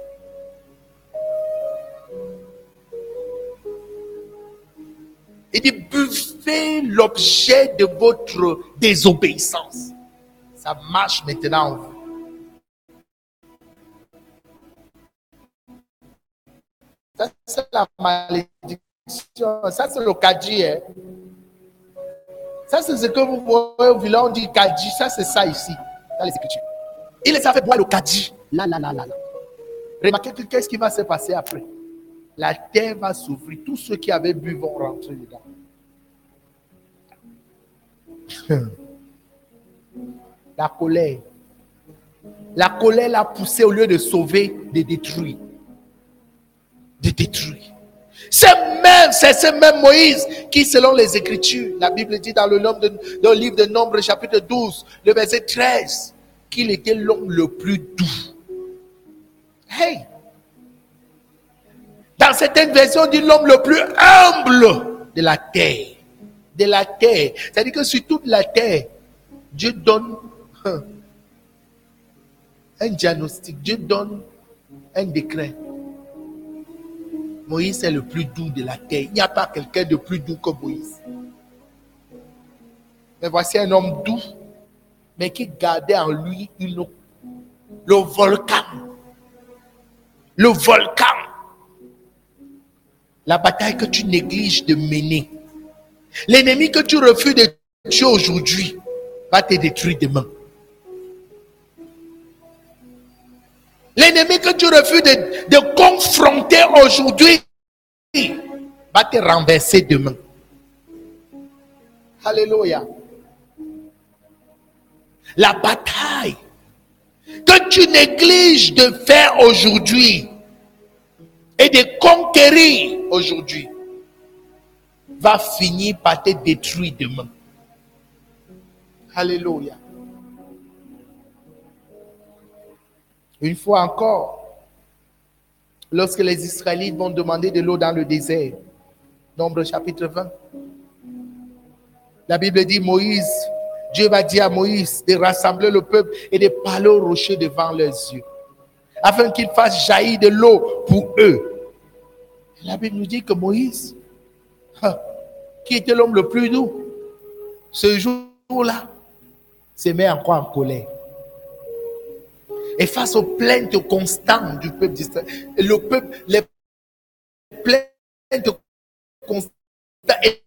Speaker 1: Il dit, buvez l'objet de votre désobéissance. Ça marche maintenant en vous. Ça, c'est la malédiction. Ça, c'est le kadji. Hein. Ça, c'est ce que vous voyez au village, on dit kadji. Ça, c'est ça ici, dans les Écritures. Il les a fait boire le kadji. Là, là, là, là, là. Remarquez que qu'est-ce qui va se passer après? La terre va s'ouvrir. Tous ceux qui avaient bu vont rentrer dedans. La colère. La colère l'a poussé au lieu de sauver, de détruire. De détruire. C'est même, c'est ce même Moïse qui, selon les Écritures, la Bible dit dans le, nombre de, dans le livre de Nombres, chapitre douze, le verset treize, qu'il était l'homme le plus doux. Hey! Dans certaines versions, on dit l'homme le plus humble de la terre. de la terre. C'est-à-dire que sur toute la terre, Dieu donne un diagnostic, Dieu donne un décret. Moïse est le plus doux de la terre. Il n'y a pas quelqu'un de plus doux que Moïse. Mais voici un homme doux, mais qui gardait en lui une, le volcan. Le volcan. La bataille que tu négliges de mener. L'ennemi que tu refuses de tuer aujourd'hui va te détruire demain. L'ennemi que tu refuses de, de confronter aujourd'hui va te renverser demain. Alléluia. La bataille que tu négliges de faire aujourd'hui et de conquérir aujourd'hui va finir par te détruire demain. Alléluia. Une fois encore, lorsque les Israélites vont demander de l'eau dans le désert, Nombre chapitre vingt, la Bible dit Moïse, Dieu va dire à Moïse de rassembler le peuple et de parler au rocher devant leurs yeux, afin qu'il fasse jaillir de l'eau pour eux. Et la Bible nous dit que Moïse, qui était l'homme le plus doux, ce jour-là, se met encore en colère. Et face aux plaintes constantes du peuple d'Israël, le peuple, les plaintes constantes et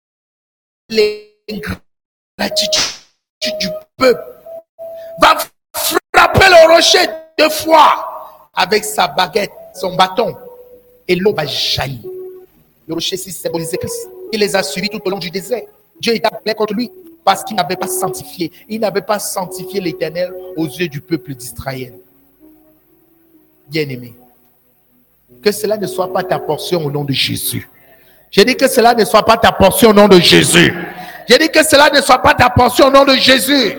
Speaker 1: l'ingratitude du peuple, va frapper le rocher deux fois avec sa baguette, son bâton, et l'eau va jaillir. Le rocher ici symbolisait Christ. Il les a suivis tout au long du désert. Dieu était appelé contre lui parce qu'il n'avait pas sanctifié. Il n'avait pas sanctifié l'Éternel aux yeux du peuple d'Israël. Bien-aimé, que cela ne soit pas ta portion au nom de Jésus. J'ai dit que cela ne soit pas ta portion au nom de Jésus. J'ai dit que cela ne soit pas ta portion au nom de Jésus.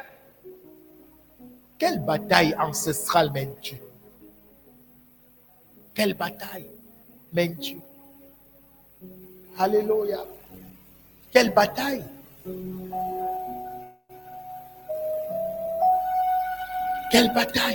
Speaker 1: Quelle bataille ancestrale mènes-tu? Quelle bataille mènes-tu? Alléluia. Quelle bataille? Quelle bataille?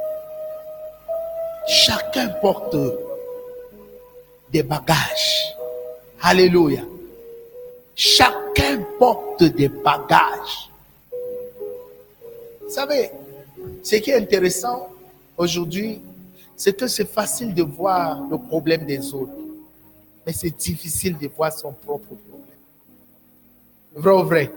Speaker 1: Chacun porte des bagages. Alléluia. Chacun porte des bagages. Vous savez, ce qui est intéressant aujourd'hui, c'est que c'est facile de voir le problème des autres, mais c'est difficile de voir son propre problème. Vrai ou vrai?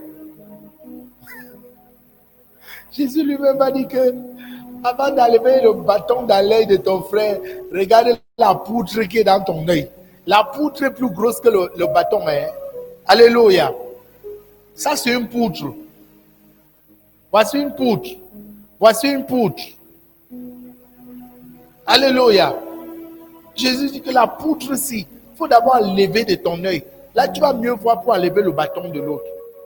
Speaker 1: Jésus lui-même a dit que avant d'enlever le bâton dans l'œil de ton frère, regarde la poutre qui est dans ton œil. La poutre est plus grosse que le, le bâton. Hein? Alléluia. Ça, c'est une poutre. Voici une poutre. Voici une poutre. Alléluia. Jésus dit que la poutre-ci, il faut d'abord enlever de ton œil. Là, tu vas mieux voir pour enlever le bâton de l'autre.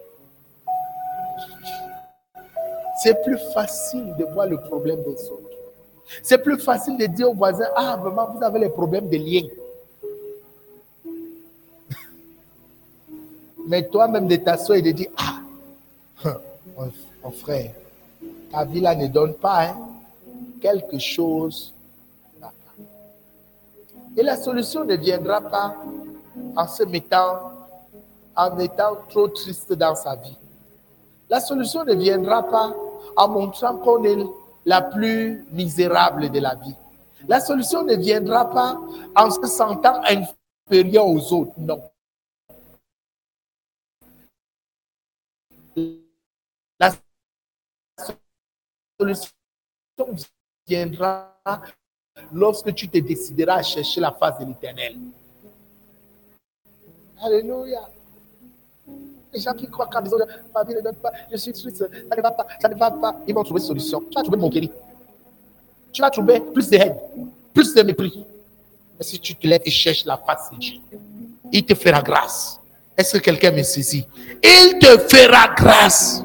Speaker 1: C'est plus facile de voir le problème des autres. C'est plus facile de dire aux voisins, ah, vraiment, vous avez les problèmes de liens. Mais toi-même de t'asseoir et de dire, ah, mon, mon frère, ta vie là ne donne pas, hein, quelque chose n'a pas. Et la solution ne viendra pas en se mettant, en étant trop triste dans sa vie. La solution ne viendra pas en montrant qu'on est la plus misérable de la vie. La solution ne viendra pas en se sentant inférieur aux autres. Non. La solution viendra lorsque tu te décideras à chercher la face de l'Éternel. Alléluia. Les gens qui croient qu'à maison, ma vie ne donne pas, je suis triste, ça ne va pas, ça ne va pas, ils vont trouver une solution. Tu vas trouver mon guéri. Tu vas trouver plus de haine, plus de mépris. Mais si tu te lèves et cherches la face de Dieu, il te fera grâce. Est-ce que quelqu'un me saisit? Il te fera grâce.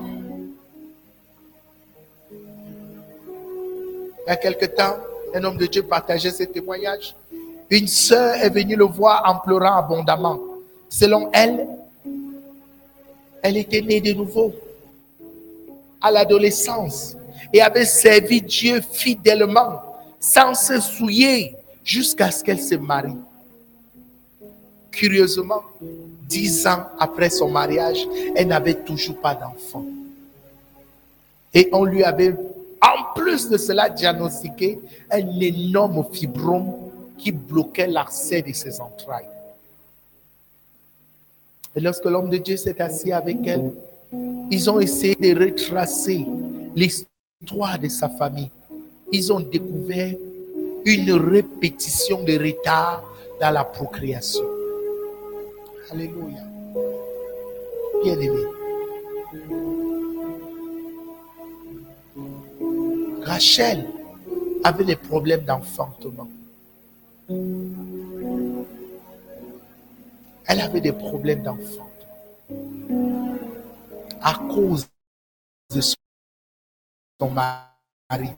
Speaker 1: Il y a quelque temps, un homme de Dieu partageait ses témoignages. Une sœur est venue le voir en pleurant abondamment. Selon elle, Elle était née de nouveau à l'adolescence et avait servi Dieu fidèlement, sans se souiller, jusqu'à ce qu'elle se marie. Curieusement, dix ans après son mariage, elle n'avait toujours pas d'enfant. Et on lui avait, en plus de cela, diagnostiqué un énorme fibrome qui bloquait l'accès de ses entrailles. Et lorsque l'homme de Dieu s'est assis avec elle, ils ont essayé de retracer l'histoire de sa famille. Ils ont découvert une répétition de retard dans la procréation. Alléluia. Bien-aimé. Rachel avait des problèmes d'enfantement. Elle avait des problèmes d'enfantement à cause de son mari.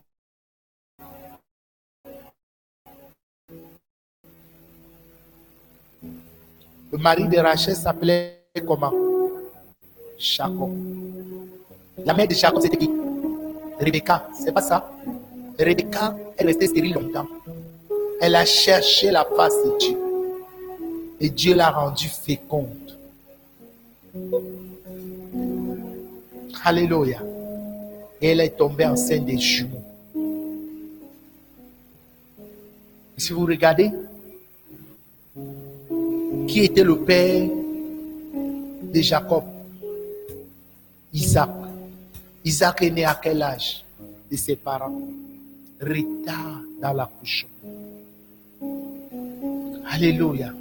Speaker 1: Le mari de Rachel s'appelait comment? Jacob. La mère de Jacob, c'était qui? Rebecca, c'est pas ça? Rebecca est restée stérile longtemps. Elle a cherché la face de Dieu. Et Dieu l'a rendue féconde. Alléluia. Et elle est tombée enceinte des jumeaux. Et si vous regardez, qui était le père de Jacob? Isaac. Isaac est né à quel âge de ses parents? Retard dans l'accouchement. Alléluia.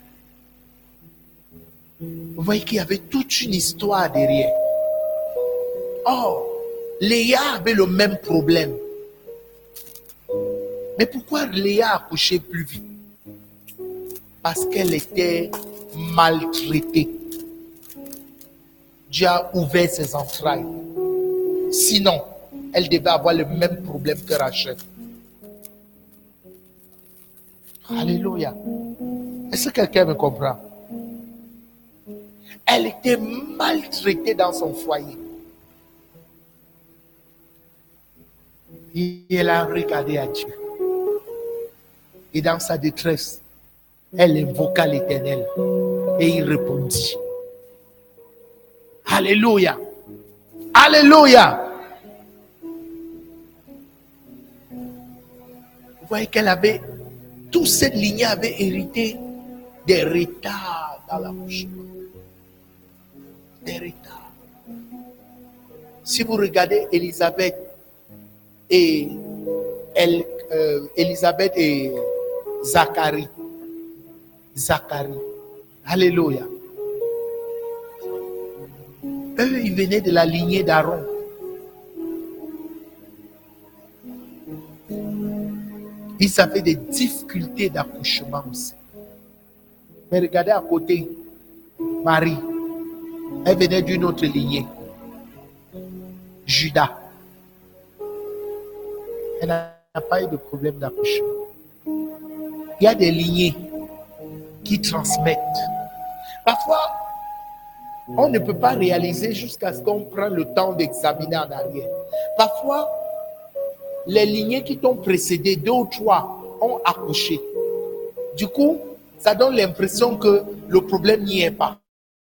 Speaker 1: Vous voyez qu'il y avait toute une histoire derrière. Or, Léa avait le même problème. Mais pourquoi Léa a accouché plus vite? Parce qu'elle était maltraitée. Dieu a ouvert ses entrailles. Sinon, elle devait avoir le même problème que Rachel. Alléluia. Est-ce que quelqu'un me comprend? Elle était maltraitée dans son foyer. Et elle a regardé à Dieu. Et dans sa détresse, elle invoqua l'Éternel. Et il répondit. Alléluia. Alléluia. Vous voyez qu'elle avait, toute cette lignée avait hérité des retards dans l'accouchement. Des retards. Si vous regardez Élisabeth et elle, euh, Élisabeth et Zacharie. Zacharie. Alléluia. Eux, ils venaient de la lignée d'Aaron. Ils avaient des difficultés d'accouchement aussi. Mais regardez à côté, Marie, elle venait d'une autre lignée. Judas. Elle n'a pas eu de problème d'accouchement. Il y a des lignées qui transmettent. Parfois, on ne peut pas réaliser jusqu'à ce qu'on prenne le temps d'examiner en arrière. Parfois, les lignées qui t'ont précédé, deux ou trois, ont accouché. Du coup, ça donne l'impression que le problème n'y est pas.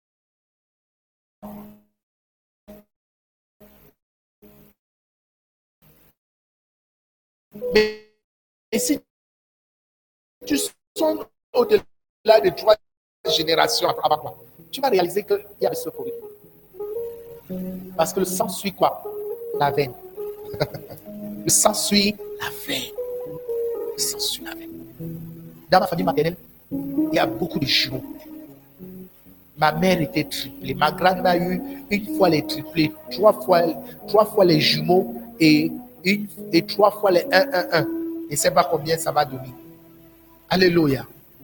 Speaker 1: Mais si tu sens au-delà de trois générations après toi, tu vas réaliser qu'il y a ce problème. Parce que le sang suit quoi? La veine. Le sang suit la veine. Le sang suit la veine. Dans ma famille maternelle, il y a beaucoup de jumeaux. Ma mère était triplée. Ma grand-mère a eu une fois les triplés, trois fois, trois fois les jumeaux et, une, et trois fois les un un un. Je ne sais pas combien ça va donner. Alléluia.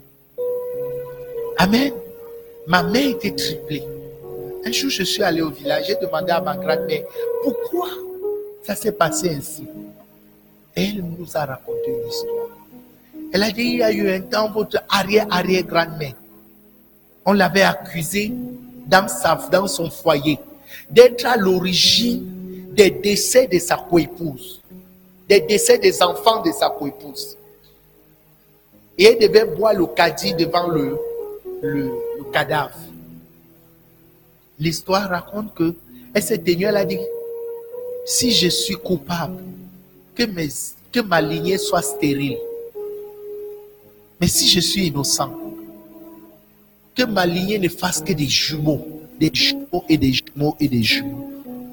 Speaker 1: Amen. Ma mère était triplée. Un jour, je suis allé au village. J'ai demandé à ma grand-mère pourquoi ça s'est passé ainsi. Et elle nous a raconté une histoire. Elle a dit, il y a eu un temps, votre arrière-arrière-grand-mère, on l'avait accusée dans, sa, dans son foyer, d'être à l'origine des décès de sa coépouse, des décès des enfants de sa coépouse. Et elle devait boire le caddie devant le, le, le cadavre. L'histoire raconte que elle s'est tenue, elle a dit, si je suis coupable, que, mes, que ma lignée soit stérile. Mais si je suis innocent, que ma lignée ne fasse que des jumeaux, des jumeaux et des jumeaux et des jumeaux.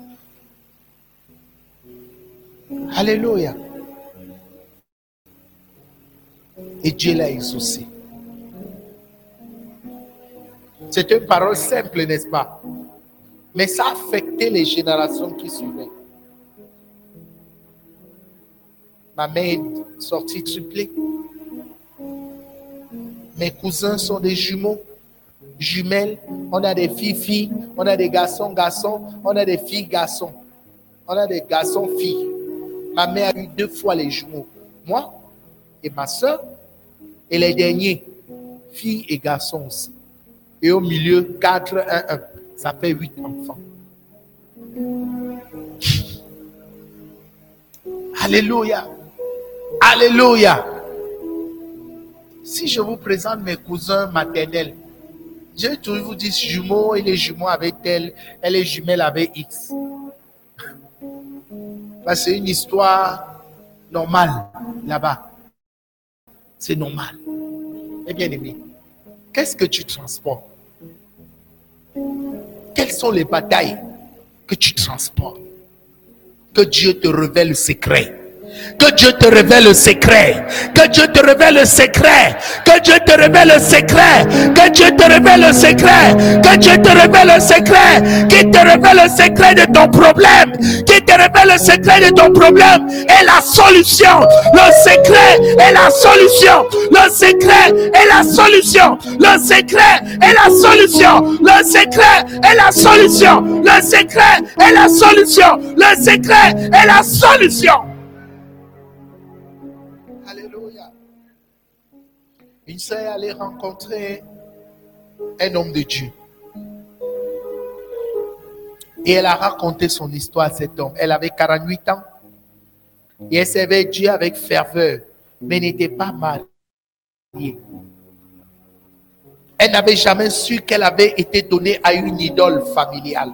Speaker 1: Alléluia. Et Dieu l'a exaucé. C'est une parole simple, n'est-ce pas? Mais ça a affecté les générations qui suivaient. Ma mère est sortie triplée. Mes cousins sont des jumeaux, jumelles. On a des filles-filles, on a des garçons-garçons, on a des filles-garçons. On a des garçons-filles. Ma mère a eu deux fois les jumeaux. Moi et ma soeur. Et les derniers, filles et garçons aussi. Et au milieu, quatre, un, un. Ça fait huit enfants. Alléluia. Alléluia. Si je vous présente mes cousins maternels, je vais toujours vous dire jumeaux et les jumeaux avec tel, et les jumelles avec X. Parce que c'est une histoire normale là-bas. C'est normal. Eh bien aimé, qu'est-ce que tu transportes? Quelles sont les batailles que tu transportes? Que Dieu te révèle le secret. Que Dieu te révèle le secret. Que Dieu te révèle le secret. Que Dieu te révèle le secret. Que Dieu te révèle le secret. Que Dieu te révèle le secret. Qui te révèle le secret de ton problème. Qui te révèle le secret de ton problème. Et la solution. Le secret est la solution. Le secret est la solution. Le secret est la solution. Le secret est la solution. Le secret est la solution. Le secret est la solution. Alléluia. Une sœur est allée rencontrer un homme de Dieu. Et elle a raconté son histoire à cet homme. Elle avait quarante-huit ans. Et elle servait Dieu avec ferveur. Mais n'était pas mariée. Elle n'avait jamais su qu'elle avait été donnée à une idole familiale.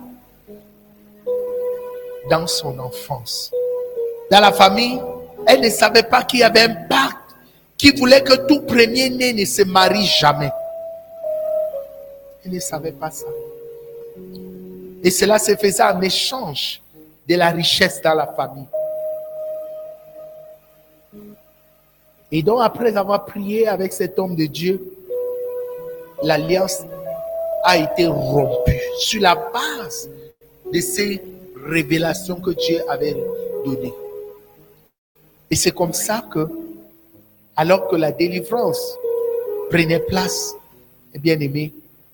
Speaker 1: Dans son enfance. Dans la famille, elle ne savait pas qu'il y avait un pacte qui voulait que tout premier-né ne se marie jamais. Elle ne savait pas ça. Et cela se faisait en échange de la richesse dans la famille. Et donc, après avoir prié avec cet homme de Dieu, l'alliance a été rompue sur la base de ces révélations que Dieu avait données. Et c'est comme ça que, alors que la délivrance prenait place, eh bien aimé,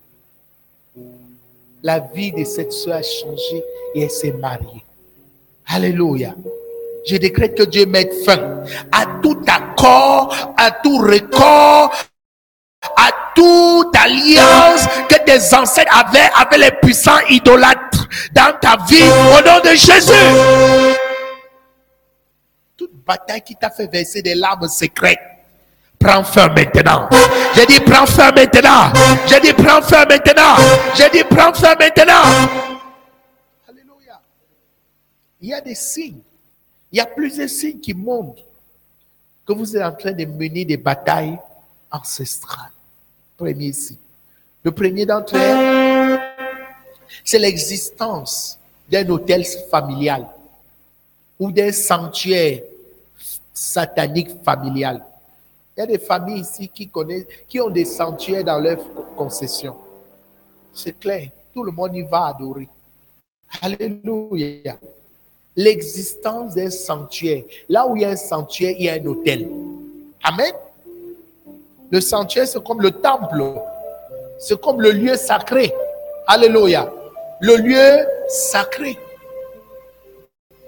Speaker 1: la vie de cette soeur a changé et elle s'est mariée. Alléluia. Je décrète que Dieu mette fin à tout accord, à tout record, à toute alliance que tes ancêtres avaient avec les puissants idolâtres dans ta vie au nom de Jésus. Toute bataille qui t'a fait verser des larmes secrètes, prends fin maintenant. J'ai dit prends fin maintenant. J'ai dit prends fin maintenant. J'ai dit prends fin maintenant. Alléluia. Il y a des signes. Il y a plusieurs signes qui montrent que vous êtes en train de mener des batailles ancestrales. Premier signe. Le premier d'entre eux, c'est l'existence d'un hôtel familial ou d'un sanctuaire satanique familial. Il y a des familles ici qui connaissent, qui ont des sanctuaires dans leur concession. C'est clair, tout le monde y va adorer. Alléluia. L'existence d'un sanctuaire. Là où il y a un sanctuaire, il y a un hôtel. Amen. Le sanctuaire, c'est comme le temple. C'est comme le lieu sacré. Alléluia. Le lieu sacré.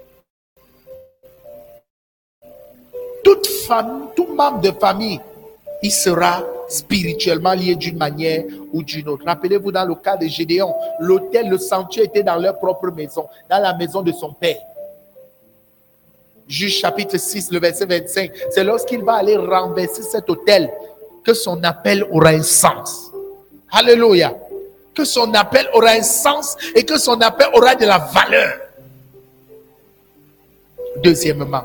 Speaker 1: Toute famille, tout membre de famille il sera spirituellement lié d'une manière ou d'une autre. Rappelez-vous, dans le cas de Gédéon, l'autel, le sanctuaire était dans leur propre maison, dans la maison de son père. Juge chapitre six, le verset vingt-cinq, c'est lorsqu'il va aller renverser cet autel que son appel aura un sens. Alléluia. Que son appel aura un sens et que son appel aura de la valeur. Deuxièmement,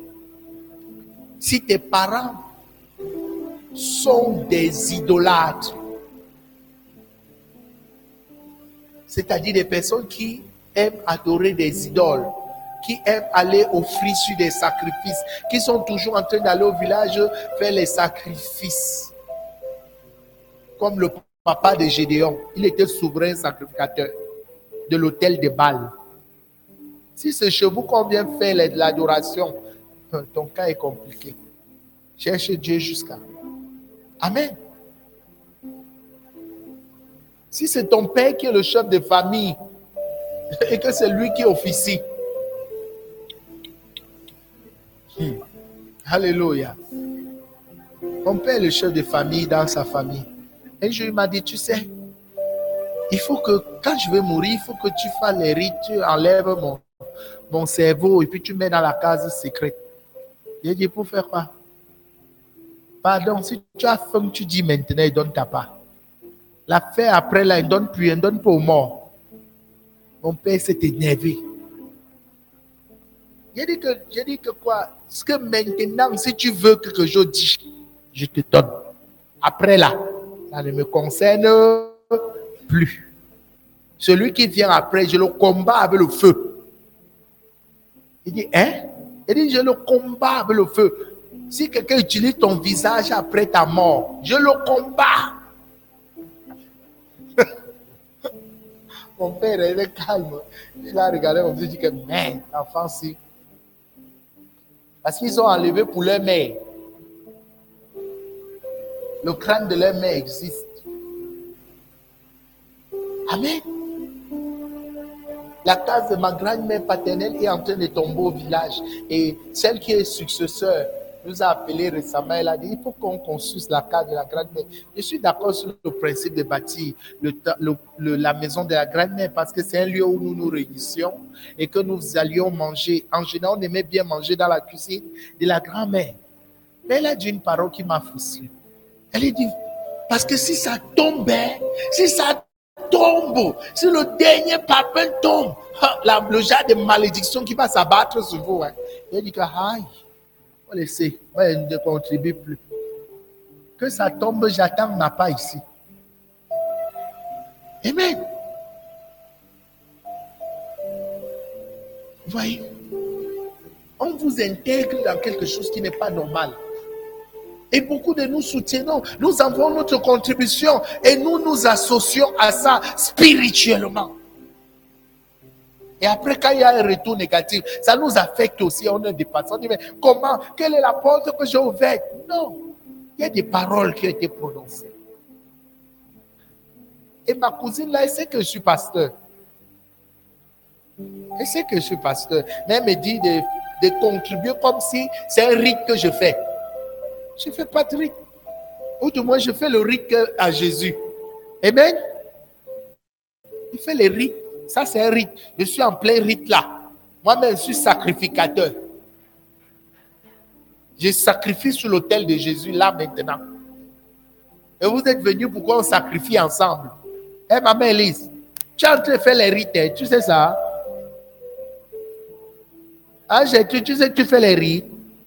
Speaker 1: si tes parents sont des idolâtres, c'est-à-dire des personnes qui aiment adorer des idoles, qui aiment aller offrir sur des sacrifices, qui sont toujours en train d'aller au village faire les sacrifices, comme le papa de Gédéon, il était souverain sacrificateur de l'autel de Baal. Si c'est chez vous qu'on vient faire l'adoration, ton cas est compliqué. Cherche Dieu jusqu'à. Amen. Si c'est ton père qui est le chef de famille et que c'est lui qui officie. Hmm. Alléluia. Mon père est le chef de famille dans sa famille. Un jour, il m'a dit, tu sais, il faut que quand je vais mourir, il faut que tu fasses les rites, tu enlèves mon, mon cerveau et puis tu mets dans la case secrète. J'ai dit, pour faire quoi? Pardon, si tu as faim, tu dis maintenant, il donne ta part. La faire après, là, il ne donne plus, il ne donne pas aux morts. Mon père s'est énervé. J'ai dit que, j'ai dit que quoi? Parce que maintenant, si tu veux que je dise, je te donne. Après là, ça ne me concerne plus. Celui qui vient après, je le combats avec le feu. Il dit, hein? Il dit, je le combats avec le feu. Si quelqu'un utilise ton visage après ta mort, je le combats. Mon père était calme. Il a regardé mon fils et dit que, mais, l'enfant, si. Parce qu'ils ont enlevé pour leur mère. Le crâne de leur mère existe. Amen. La case de ma grand-mère paternelle est en train de tomber au village. Et celle qui est successeur nous a appelé récemment. Elle a dit, il faut qu'on construise la case de la grand-mère. Je suis d'accord sur le principe de bâtir le, le, le, la maison de la grand-mère parce que c'est un lieu où nous nous réunissions et que nous allions manger. En général, on aimait bien manger dans la cuisine de la grand-mère. Mais elle a dit une parole qui m'a frustré. Elle a dit, parce que si ça tombe, si ça tombe, si le dernier papin tombe, la, le genre de malédiction qui va s'abattre sur vous. Hein. Elle a dit que, aïe, on va laisser, moi je ne contribue plus. Que ça tombe, j'attends ma part ici. Amen. Vous voyez, on vous intègre dans quelque chose qui n'est pas normal. Et beaucoup de nous soutenons, nous envoyons notre contribution et nous nous associons à ça spirituellement. Et après, quand il y a un retour négatif, ça nous affecte aussi. On est dépassé. On dit, mais comment? Quelle est la porte que j'ai ouverte? Non. Il y a des paroles qui ont été prononcées. Et ma cousine là, elle sait que je suis pasteur. Elle sait que je suis pasteur. Mais elle me dit de, de contribuer comme si c'est un rite que je fais. Je ne fais pas de rite. Ou du moins, je fais le rite à Jésus. Amen. Il fait les rites. Ça, c'est un rite. Je suis en plein rite là. Moi-même, je suis sacrificateur. Je sacrifie sur l'autel de Jésus là maintenant. Et vous êtes venus pour qu'on sacrifie ensemble. Eh, maman Elise, tu es en train de faire les rites. Tu sais ça? Ah, tu, tu sais que tu fais les rites.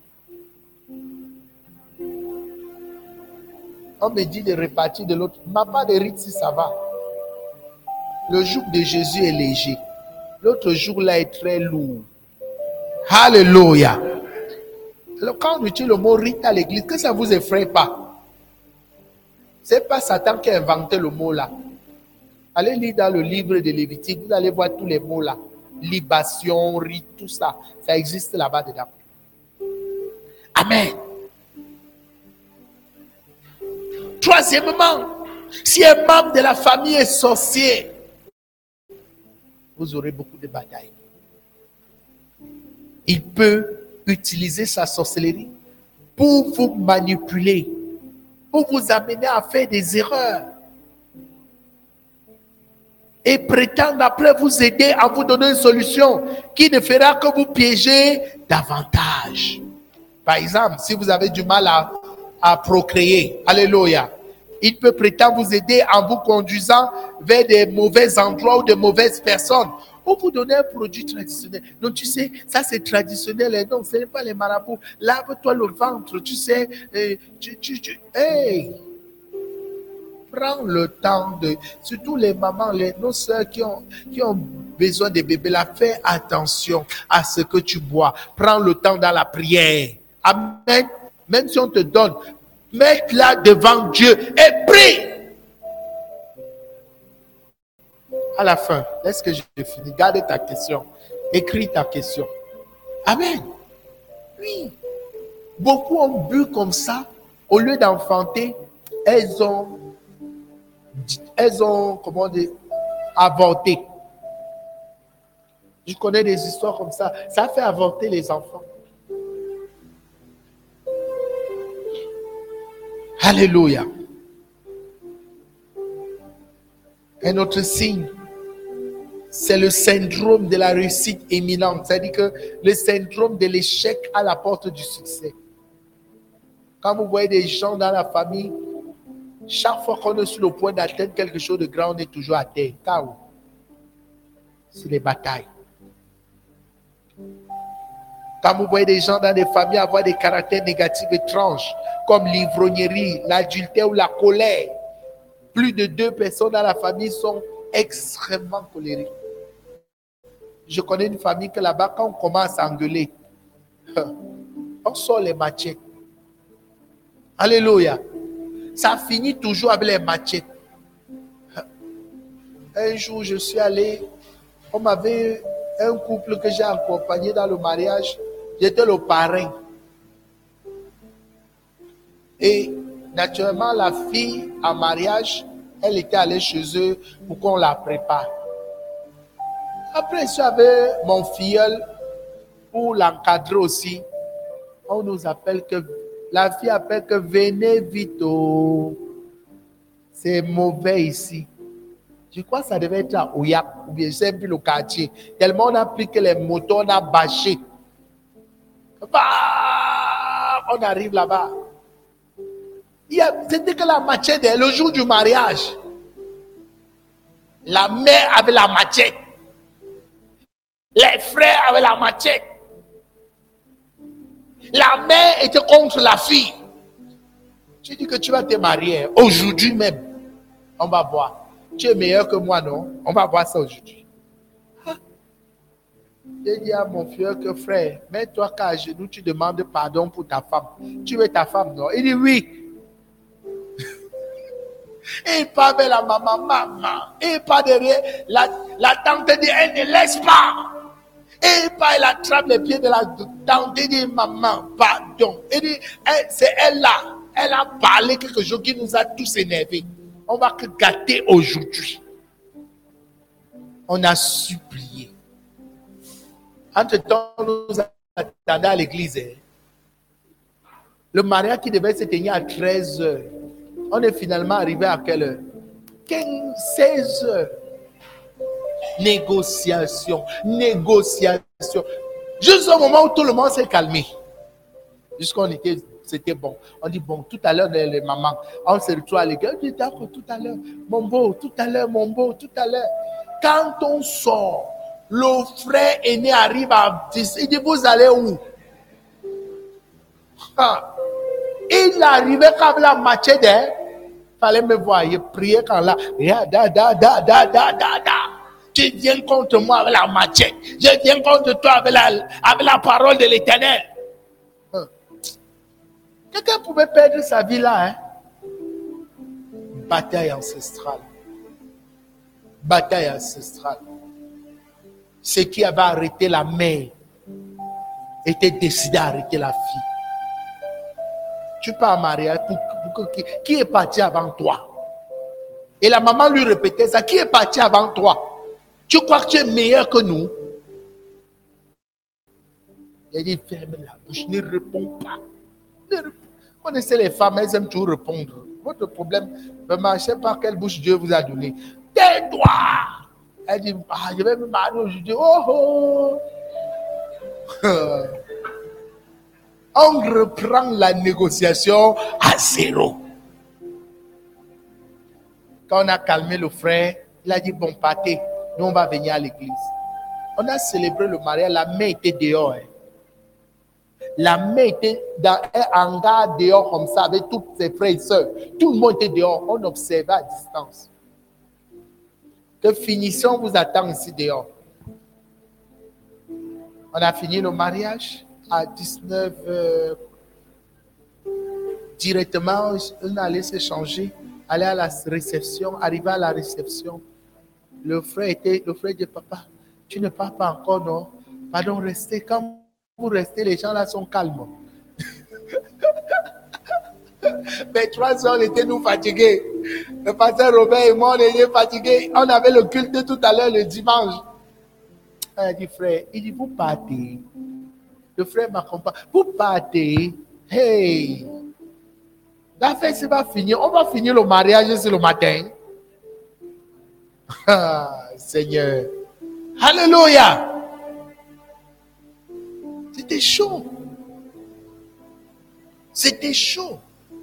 Speaker 1: On me dit de répartir de l'autre. Ma part de rite, si ça va. Le joug de Jésus est léger. L'autre jour là est très lourd. Alléluia. Alors, quand on utilise le mot rite à l'église, que ça ne vous effraie pas. Ce n'est pas Satan qui a inventé le mot là. Allez lire dans le livre de Lévitique, vous allez voir tous les mots là. Libation, rite, tout ça. Ça existe là-bas dedans. Amen. Troisièmement, si un membre de la famille est sorcier, vous aurez beaucoup de batailles. Il peut utiliser sa sorcellerie pour vous manipuler, pour vous amener à faire des erreurs. Et prétendre après vous aider à vous donner une solution qui ne fera que vous piéger davantage. Par exemple, si vous avez du mal à, à procréer, alléluia, il peut prétendre vous aider en vous conduisant vers des mauvais endroits ou de mauvaises personnes. Ou vous donner un produit traditionnel. Donc tu sais, ça c'est traditionnel. Et non, ce n'est pas les marabouts. Lave-toi le ventre, tu sais. Et tu, tu, tu, hey! Prends le temps de, surtout les mamans, les, nos soeurs qui ont, qui ont besoin de bébés, là, fais attention à ce que tu bois. Prends le temps dans la prière. Amen. Même si on te donne, mets-la devant Dieu et prie. À la fin, est-ce que j'ai fini? Garde ta question. Écris ta question. Amen. Oui. Beaucoup ont bu comme ça. Au lieu d'enfanter, elles ont elles ont, comment dire, avorté. Je connais des histoires comme ça. Ça fait avorter les enfants. Alléluia. Un autre signe, c'est le syndrome de la réussite imminente. C'est-à-dire que le syndrome de l'échec à la porte du succès. Quand vous voyez des gens dans la famille, chaque fois qu'on est sur le point d'atteindre quelque chose de grand, on est toujours à terre. Chaos. C'est les batailles. Quand vous voyez des gens dans des familles avoir des caractères négatifs étranges, comme l'ivrognerie, l'adultère ou la colère, plus de deux personnes dans la famille sont extrêmement colériques. Je connais une famille que là-bas, quand on commence à engueuler, on sort les machettes. Alléluia. Ça finit toujours avec les machettes. Un jour, je suis allé, on m'avait un couple que j'ai accompagné dans le mariage. J'étais le parrain. Et naturellement, la fille en mariage, elle était allée chez eux pour qu'on la prépare. Après, je suis avec mon filleul pour l'encadrer aussi. On nous appelle que, la fille appelle que venez vite. Oh. C'est mauvais ici. Je crois que ça devait être à Ouyak, ou bien je sais plus le quartier. Tellement on a pris que les motos, on a bâché. Bah, on arrive là-bas. C'était que la machette, le jour du mariage. La mère avait la machette. Les frères avaient la machette. La mère était contre la fille. Tu dis que tu vas te marier aujourd'hui même. On va voir. Tu es meilleur que moi, non? On va voir ça aujourd'hui. Ah. J'ai dit à mon frère que frère, mets-toi qu'à genoux, tu demandes pardon pour ta femme. Tu veux ta femme, non? Il dit oui. Et il parle de la maman, maman. Et il parle derrière. La, la tante dit, elle ne laisse pas. Et il parle, il attrape les pieds de la tante. Il dit, maman, pardon. Il dit, elle, c'est elle là. Elle a parlé quelque chose qui nous a tous énervés. On va que gâter aujourd'hui. On a supplié. Entre-temps, nous attendons à l'église. Le mariage qui devait se tenir à treize heures. On est finalement arrivé à quelle heure? quinze, seize heures. Négociation, négociation. Juste au moment où tout le monde s'est calmé. Jusqu'on était, c'était bon. On dit, bon, tout à l'heure, les, les mamans, on se retrouve à l'église. On dit, d'accord, tout à l'heure, mon beau, tout à l'heure, mon beau, tout à l'heure. Quand on sort, le frère aîné arrive à dix. Il dit, vous allez où? Ah. Il arrivait comme la machette, il fallait me voir, il priait quand là, da, da, da, da, da, da, da. Tu viens contre moi avec la machette, je viens contre toi avec la, avec la parole de l'Éternel. Hein. Quelqu'un pouvait perdre sa vie là, hein? Bataille ancestrale. Bataille ancestrale. Ce qui avait arrêté la mère était décidé à arrêter la fille. Tu pars en mariage, pour, pour, qui, qui est parti avant toi? Et la maman lui répétait ça, qui est parti avant toi? Tu crois que tu es meilleur que nous? Il a dit, ferme la bouche, ne réponds pas. Ne réponds. connaissez les femmes, elles aiment toujours répondre. Votre problème, maman, je ne sais pas quelle bouche Dieu vous a donné. Tais-toi! Elle dit, ah, je vais me marier aujourd'hui. Oh, oh! On reprend la négociation à zéro. Quand on a calmé le frère, il a dit, bon, partez, nous on va venir à l'église. On a célébré le mariage, la mère était dehors. Hein. La mère était dans un hangar dehors comme ça, avec tous ses frères et sœurs. Tout le monde était dehors, on observait à distance. Que finissons vous attend ici dehors. On a fini le mariage à dix-neuf heures. Directement, on allait se changer, aller à la réception, arriver à la réception. Le frère était, le frère dit, papa, tu ne pars pas encore, non? Pardon, restez. Quand vous restez, les gens là sont calmes. Mais trois heures, on était nous fatigués. Le pasteur Robert et moi, on était fatigués. On avait le culte tout à l'heure le dimanche. Il a dit, frère, il dit, vous partez. Le frère m'accompagne. Vous partez. Hey! La fête, c'est pas fini. On va finir le mariage, c'est le matin. Ah, Seigneur. Alléluia. C'était chaud. C'était chaud.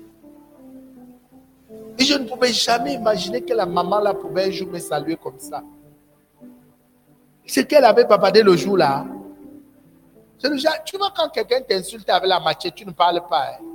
Speaker 1: Et je ne pouvais jamais imaginer que la maman là pouvait un jour me saluer comme ça. C'est qu'elle avait babadé le jour là. C'est le genre, tu vois quand quelqu'un t'insulte avec la machette, tu ne parles pas. Hein?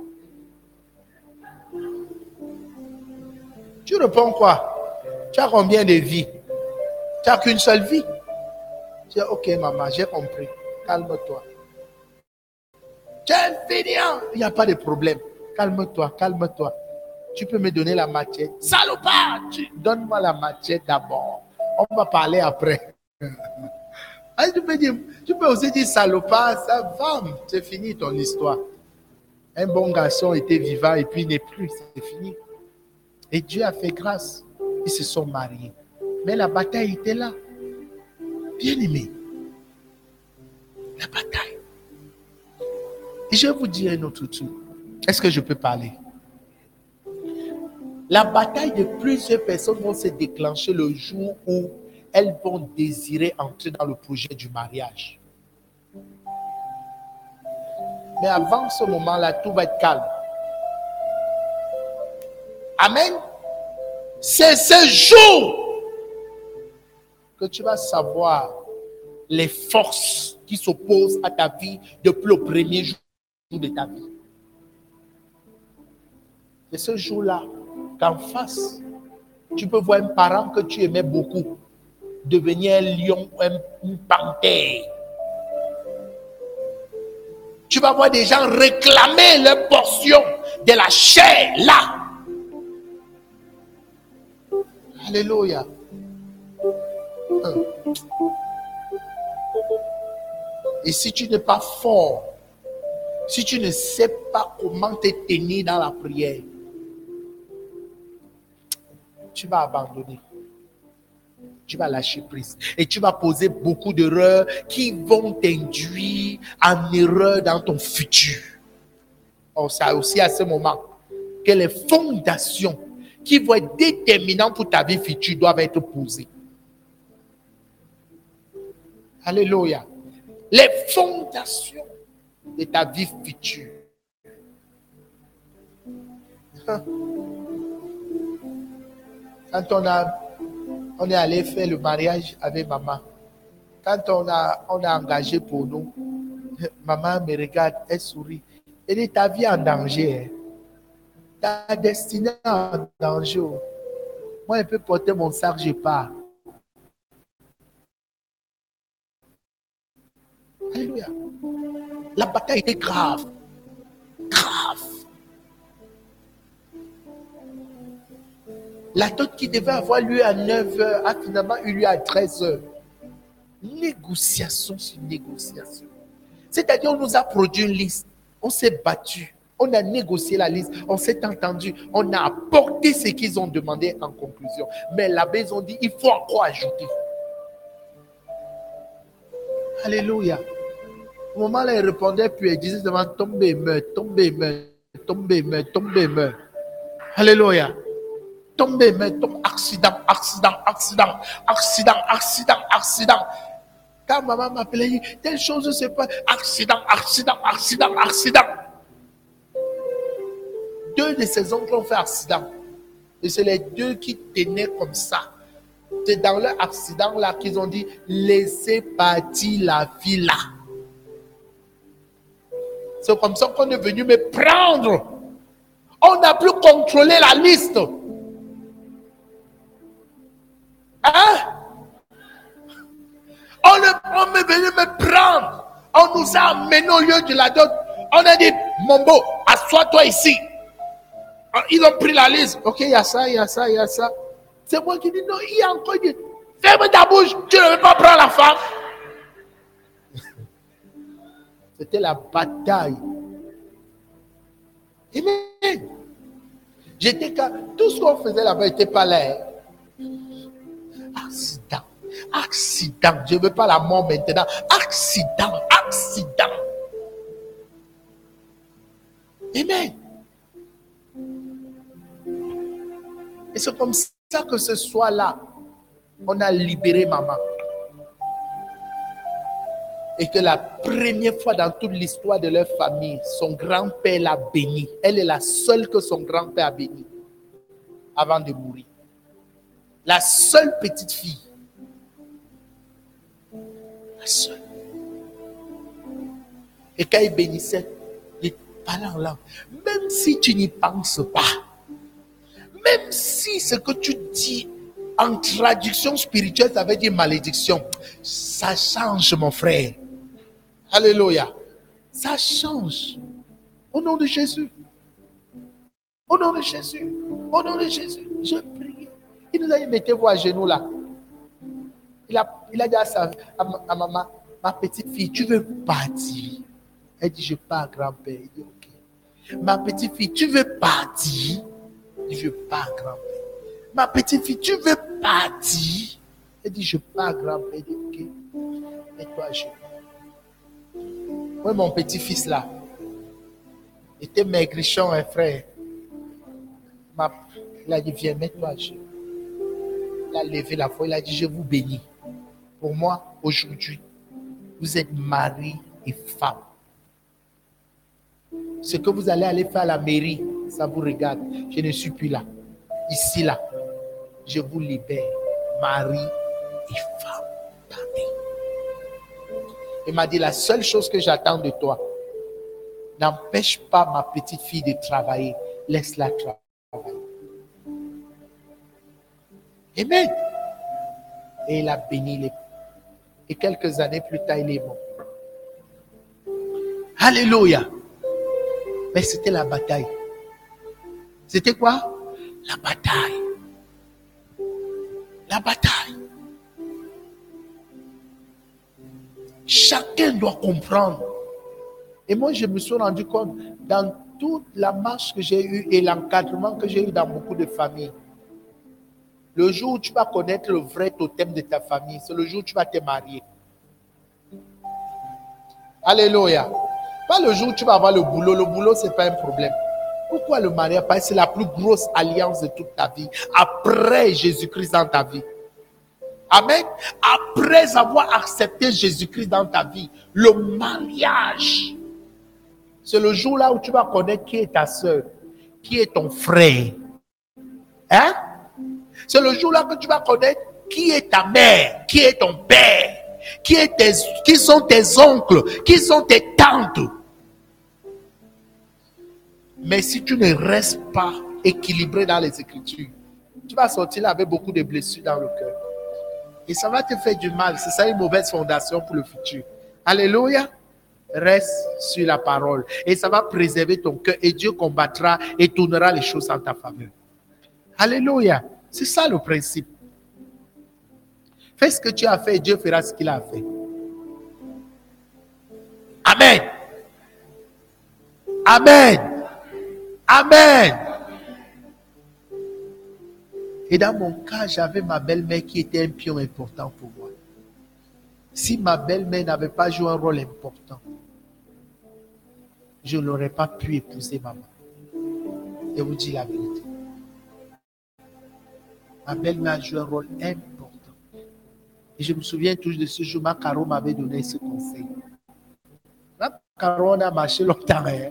Speaker 1: Tu réponds quoi? Tu as combien de vies? Tu n'as qu'une seule vie. Tu dis, ok maman, j'ai compris. Calme-toi. Tu es un fainéant. Il n'y a pas de problème. Calme-toi, calme-toi. Tu peux me donner la machette. Salopard! Donne-moi la machette d'abord. On va parler après. tu, peux dire, tu peux aussi dire salopard, ça va. C'est fini ton histoire. Un bon garçon était vivant et puis il n'est plus. C'est fini. Et Dieu a fait grâce. Ils se sont mariés. Mais la bataille était là. Bien aimé. La bataille. Et je vais vous dire un autre truc. Est-ce que je peux parler? La bataille de plusieurs personnes vont se déclencher le jour où elles vont désirer entrer dans le projet du mariage. Mais avant ce moment-là, tout va être calme. Amen. C'est ce jour que tu vas savoir les forces qui s'opposent à ta vie depuis le premier jour de ta vie. C'est ce jour-là qu'en face, tu peux voir un parent que tu aimais beaucoup devenir un lion ou un, une panthère. Tu vas voir des gens réclamer leur portion de la chair là. Alléluia. Et si tu n'es pas fort, si tu ne sais pas comment te tenir dans la prière, tu vas abandonner. Tu vas lâcher prise. Et tu vas poser beaucoup d'erreurs qui vont t'induire en erreur dans ton futur. Oh, c'est aussi à ce moment que les fondations qui vont être déterminantes pour ta vie future doivent être posées. Alléluia. Les fondations de ta vie future. Quand on a, on est allé faire le mariage avec maman, quand on a, on a engagé pour nous, maman me regarde, elle sourit. Elle dit, ta vie en danger. Ta destinée en danger. Moi, je peux porter mon sac, je pars. Alléluia. La bataille était grave. Grave. La dot qui devait avoir lieu à neuf heures a finalement eu lieu à treize heures. Négociation sur négociation. C'est-à-dire, on nous a produit une liste. On s'est battu. On a négocié la liste. On s'est entendu. On a apporté ce qu'ils ont demandé en conclusion. Mais là-bas, ils ont dit, il faut encore ajouter. Alléluia. Au moment où il répondait, puis il disait, tombez, meurt, tombez, meurt. tombe et meurt, tombe et meurt. Alléluia. Tombe et meurt, tombe, accident, accident, accident, accident, accident, accident. Quand maman m'appelait, telle chose c'est pas accident, accident, accident, accident. Deux de ses oncles ont fait accident. Et c'est les deux qui tenaient comme ça. C'est dans leur accident là qu'ils ont dit, laissez partir la fille là. C'est comme ça qu'on est venu me prendre. On n'a plus contrôlé la liste. Hein? On, est, on est venu me prendre. On nous a amenés au lieu de la dot. On a dit, Mombo, assois-toi ici. Ils ont pris la liste. Ok, il y a ça, il y a ça, il y a ça. C'est moi qui dis, non, il y a encore dit, ferme ta bouche, tu ne veux pas prendre la femme. C'était la bataille. Amen. J'étais quand tout ce qu'on faisait là-bas n'était pas là. Accident, accident. Je ne veux pas la mort maintenant. Accident, accident. Amen. Et c'est comme ça que ce soir-là, on a libéré maman. Et que la première fois dans toute l'histoire de leur famille, son grand-père l'a bénie. Elle est la seule que son grand-père a bénie avant de mourir. La seule petite fille. La seule. Et quand il bénissait, il parlait en langue. Même si tu n'y penses pas, même si ce que tu dis en traduction spirituelle, ça veut dire malédiction, ça change, mon frère. Alléluia. Ça change. Au nom de Jésus. Au nom de Jésus. Au nom de Jésus. Je prie. Il nous a dit, mettez-vous à genoux là. Il a, il a dit à, sa, à, ma, à maman, ma petite fille, tu veux partir? Elle dit, je pars, grand-père. Il dit, ok. Ma petite fille, tu veux partir? Elle dit, je pars, grand-père. Ma petite fille, tu veux partir? Elle dit, je pars, grand-père. Il dit, ok. Mets-toi à genoux. Moi, mon petit-fils là, était maigrichon, un frère. Ma, il a dit, viens, mets-toi à genoux. Il a levé la foi, il a dit, je vous bénis. Pour moi, aujourd'hui, vous êtes mari et femme. Ce que vous allez aller faire à la mairie, ça vous regarde. Je ne suis plus là. Ici, là, je vous libère, mari et femme. Il m'a dit, la seule chose que j'attends de toi, n'empêche pas ma petite fille de travailler. Laisse-la travailler. Amen. Et il a béni les... Et quelques années plus tard, il est mort. Alléluia. Mais c'était la bataille. C'était quoi? La bataille. La bataille. Chacun doit comprendre. Et moi, je me suis rendu compte dans toute la marche que j'ai eue et l'encadrement que j'ai eu dans beaucoup de familles. Le jour où tu vas connaître le vrai totem de ta famille, c'est le jour où tu vas te marier. Alléluia. Pas le jour où tu vas avoir le boulot. Le boulot, ce n'est pas un problème. Pourquoi le mariage? Parce que c'est la plus grosse alliance de toute ta vie. Après Jésus-Christ dans ta vie. Amen. Après avoir accepté Jésus-Christ dans ta vie, le mariage, c'est le jour là où tu vas connaître qui est ta soeur, qui est ton frère. Hein? C'est le jour là que tu vas connaître qui est ta mère, qui est ton père, qui, est tes, qui sont tes oncles, qui sont tes tantes. Mais si tu ne restes pas équilibré dans les Écritures, tu vas sortir là avec beaucoup de blessures dans le cœur. Et ça va te faire du mal. C'est ça une mauvaise fondation pour le futur. Alléluia. Reste sur la parole. Et ça va préserver ton cœur. Et Dieu combattra et tournera les choses en ta faveur. Alléluia. C'est ça le principe. Fais ce que tu as fait et Dieu fera ce qu'il a fait. Amen. Amen. Amen. Et dans mon cas, j'avais ma belle-mère qui était un pion important pour moi. Si ma belle-mère n'avait pas joué un rôle important, je n'aurais pas pu épouser maman. Je vous dis la vérité. Ma belle-mère a joué un rôle important. Et je me souviens toujours de ce jour, ma Caro m'avait donné ce conseil. Ma Caro, on a marché longtemps. Hein?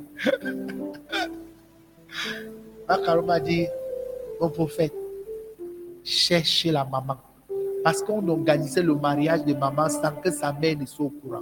Speaker 1: Ma Caro m'a dit, mon prophète, cherchez la maman. Parce qu'on organisait le mariage de maman sans que sa mère ne soit au courant.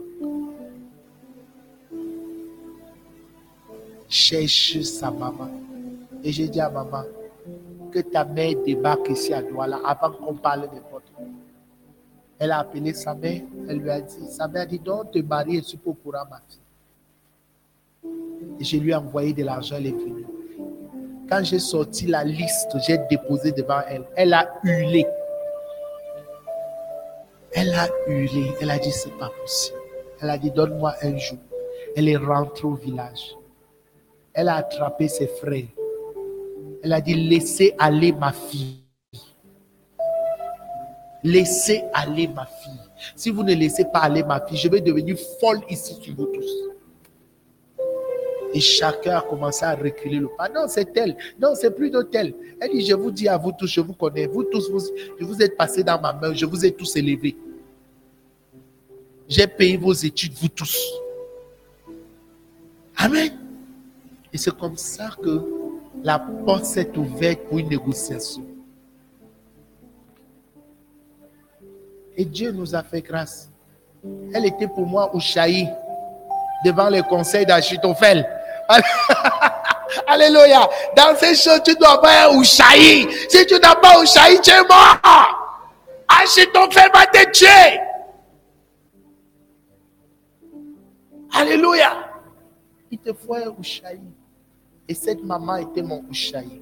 Speaker 1: Cherche sa maman. Et j'ai dit à maman, que ta mère débarque ici à Douala avant qu'on parle de votre. Elle a appelé sa mère, elle lui a dit, sa mère a dit, donc te marier, je suis pas au courant, ma fille. Et je lui ai envoyé de l'argent, elle est venue. Quand j'ai sorti la liste, j'ai déposé devant elle. Elle a hurlé. Elle a hurlé. Elle a dit, c'est pas possible. Elle a dit, donne-moi un jour. Elle est rentrée au village. Elle a attrapé ses frères. Elle a dit, laissez aller ma fille. Laissez aller ma fille. Si vous ne laissez pas aller ma fille, je vais devenir folle ici sur vous tous. Et chacun a commencé à reculer le pas. Non, c'est elle. Non, c'est plutôt elle. Elle dit, je vous dis à vous tous, je vous connais. Vous tous, vous, je vous êtes passés dans ma main. Je vous ai tous élevés. J'ai payé vos études, vous tous. Amen. Et c'est comme ça que la porte s'est ouverte pour une négociation. Et Dieu nous a fait grâce. Elle était pour moi Ushaï devant les conseils d'Achitophel. Alléluia. Dans ces choses, tu dois avoir un Ushaï. Si tu n'as pas Ushaï, tu es mort. Achitophel va te tuer. Alléluia. Il te faut un Ushaï. Et cette maman était mon Ushaï.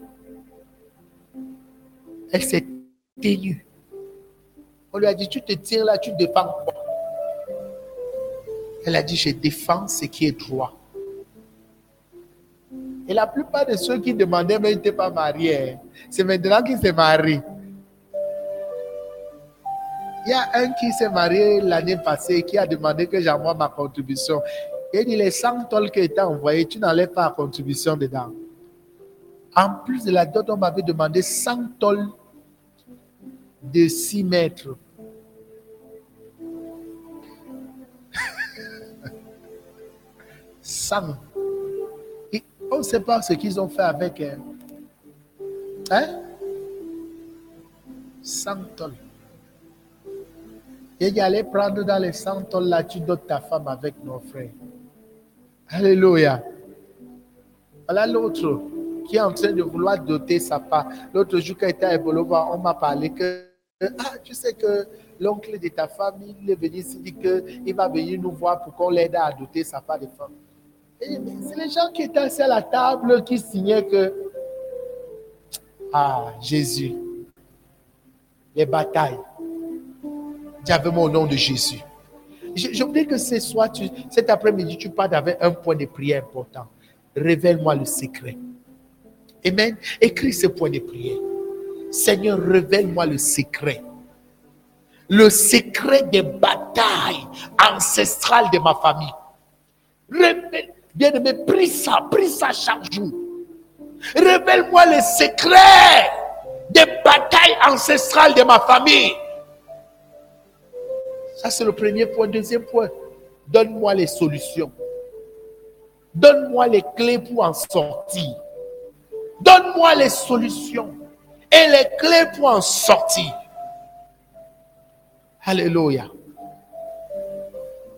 Speaker 1: Elle s'est tenue. On lui a dit, tu te tiens là, tu défends quoi? Elle a dit, je défends ce qui est droit. Et la plupart de ceux qui demandaient, mais ils n'étaient pas mariés. C'est maintenant qu'ils se marient. Il y a un qui s'est marié l'année passée, qui a demandé que j'envoie ma contribution. Et il dit, les cent tolls qui étaient envoyés, tu n'enlèves pas la contribution dedans. En plus de la dot, on m'avait demandé cent tolls de six mètres. cent. Et on ne sait pas ce qu'ils ont fait avec. Hein? hein? cent tolls. Et il allait prendre dans les cent tolls là, tu dotes ta femme avec nos frères. Alléluia. Voilà l'autre qui est en train de vouloir doter sa part. L'autre jour, quand il était à Ebolova, on m'a parlé que, ah, tu sais que l'oncle de ta femme, il est venu ici, dit qu'il va venir nous voir pour qu'on l'aide à doter sa part de femme. Et c'est les gens qui étaient assis à la table qui signaient que, ah, Jésus, les batailles. J'avais mon nom de Jésus. Je, je voudrais que ce soir, tu, cet après-midi, tu parles avec un point de prière important. Révèle-moi le secret. Amen. Écris ce point de prière. Seigneur, révèle-moi le secret. Le secret des batailles ancestrales de ma famille. Révèle, bien-aimé, prie ça, prie ça chaque jour. Révèle-moi le secret des batailles ancestrales de ma famille. Ça, c'est le premier point. Deuxième point, donne-moi les solutions. Donne-moi les clés pour en sortir. Donne-moi les solutions et les clés pour en sortir. Alléluia.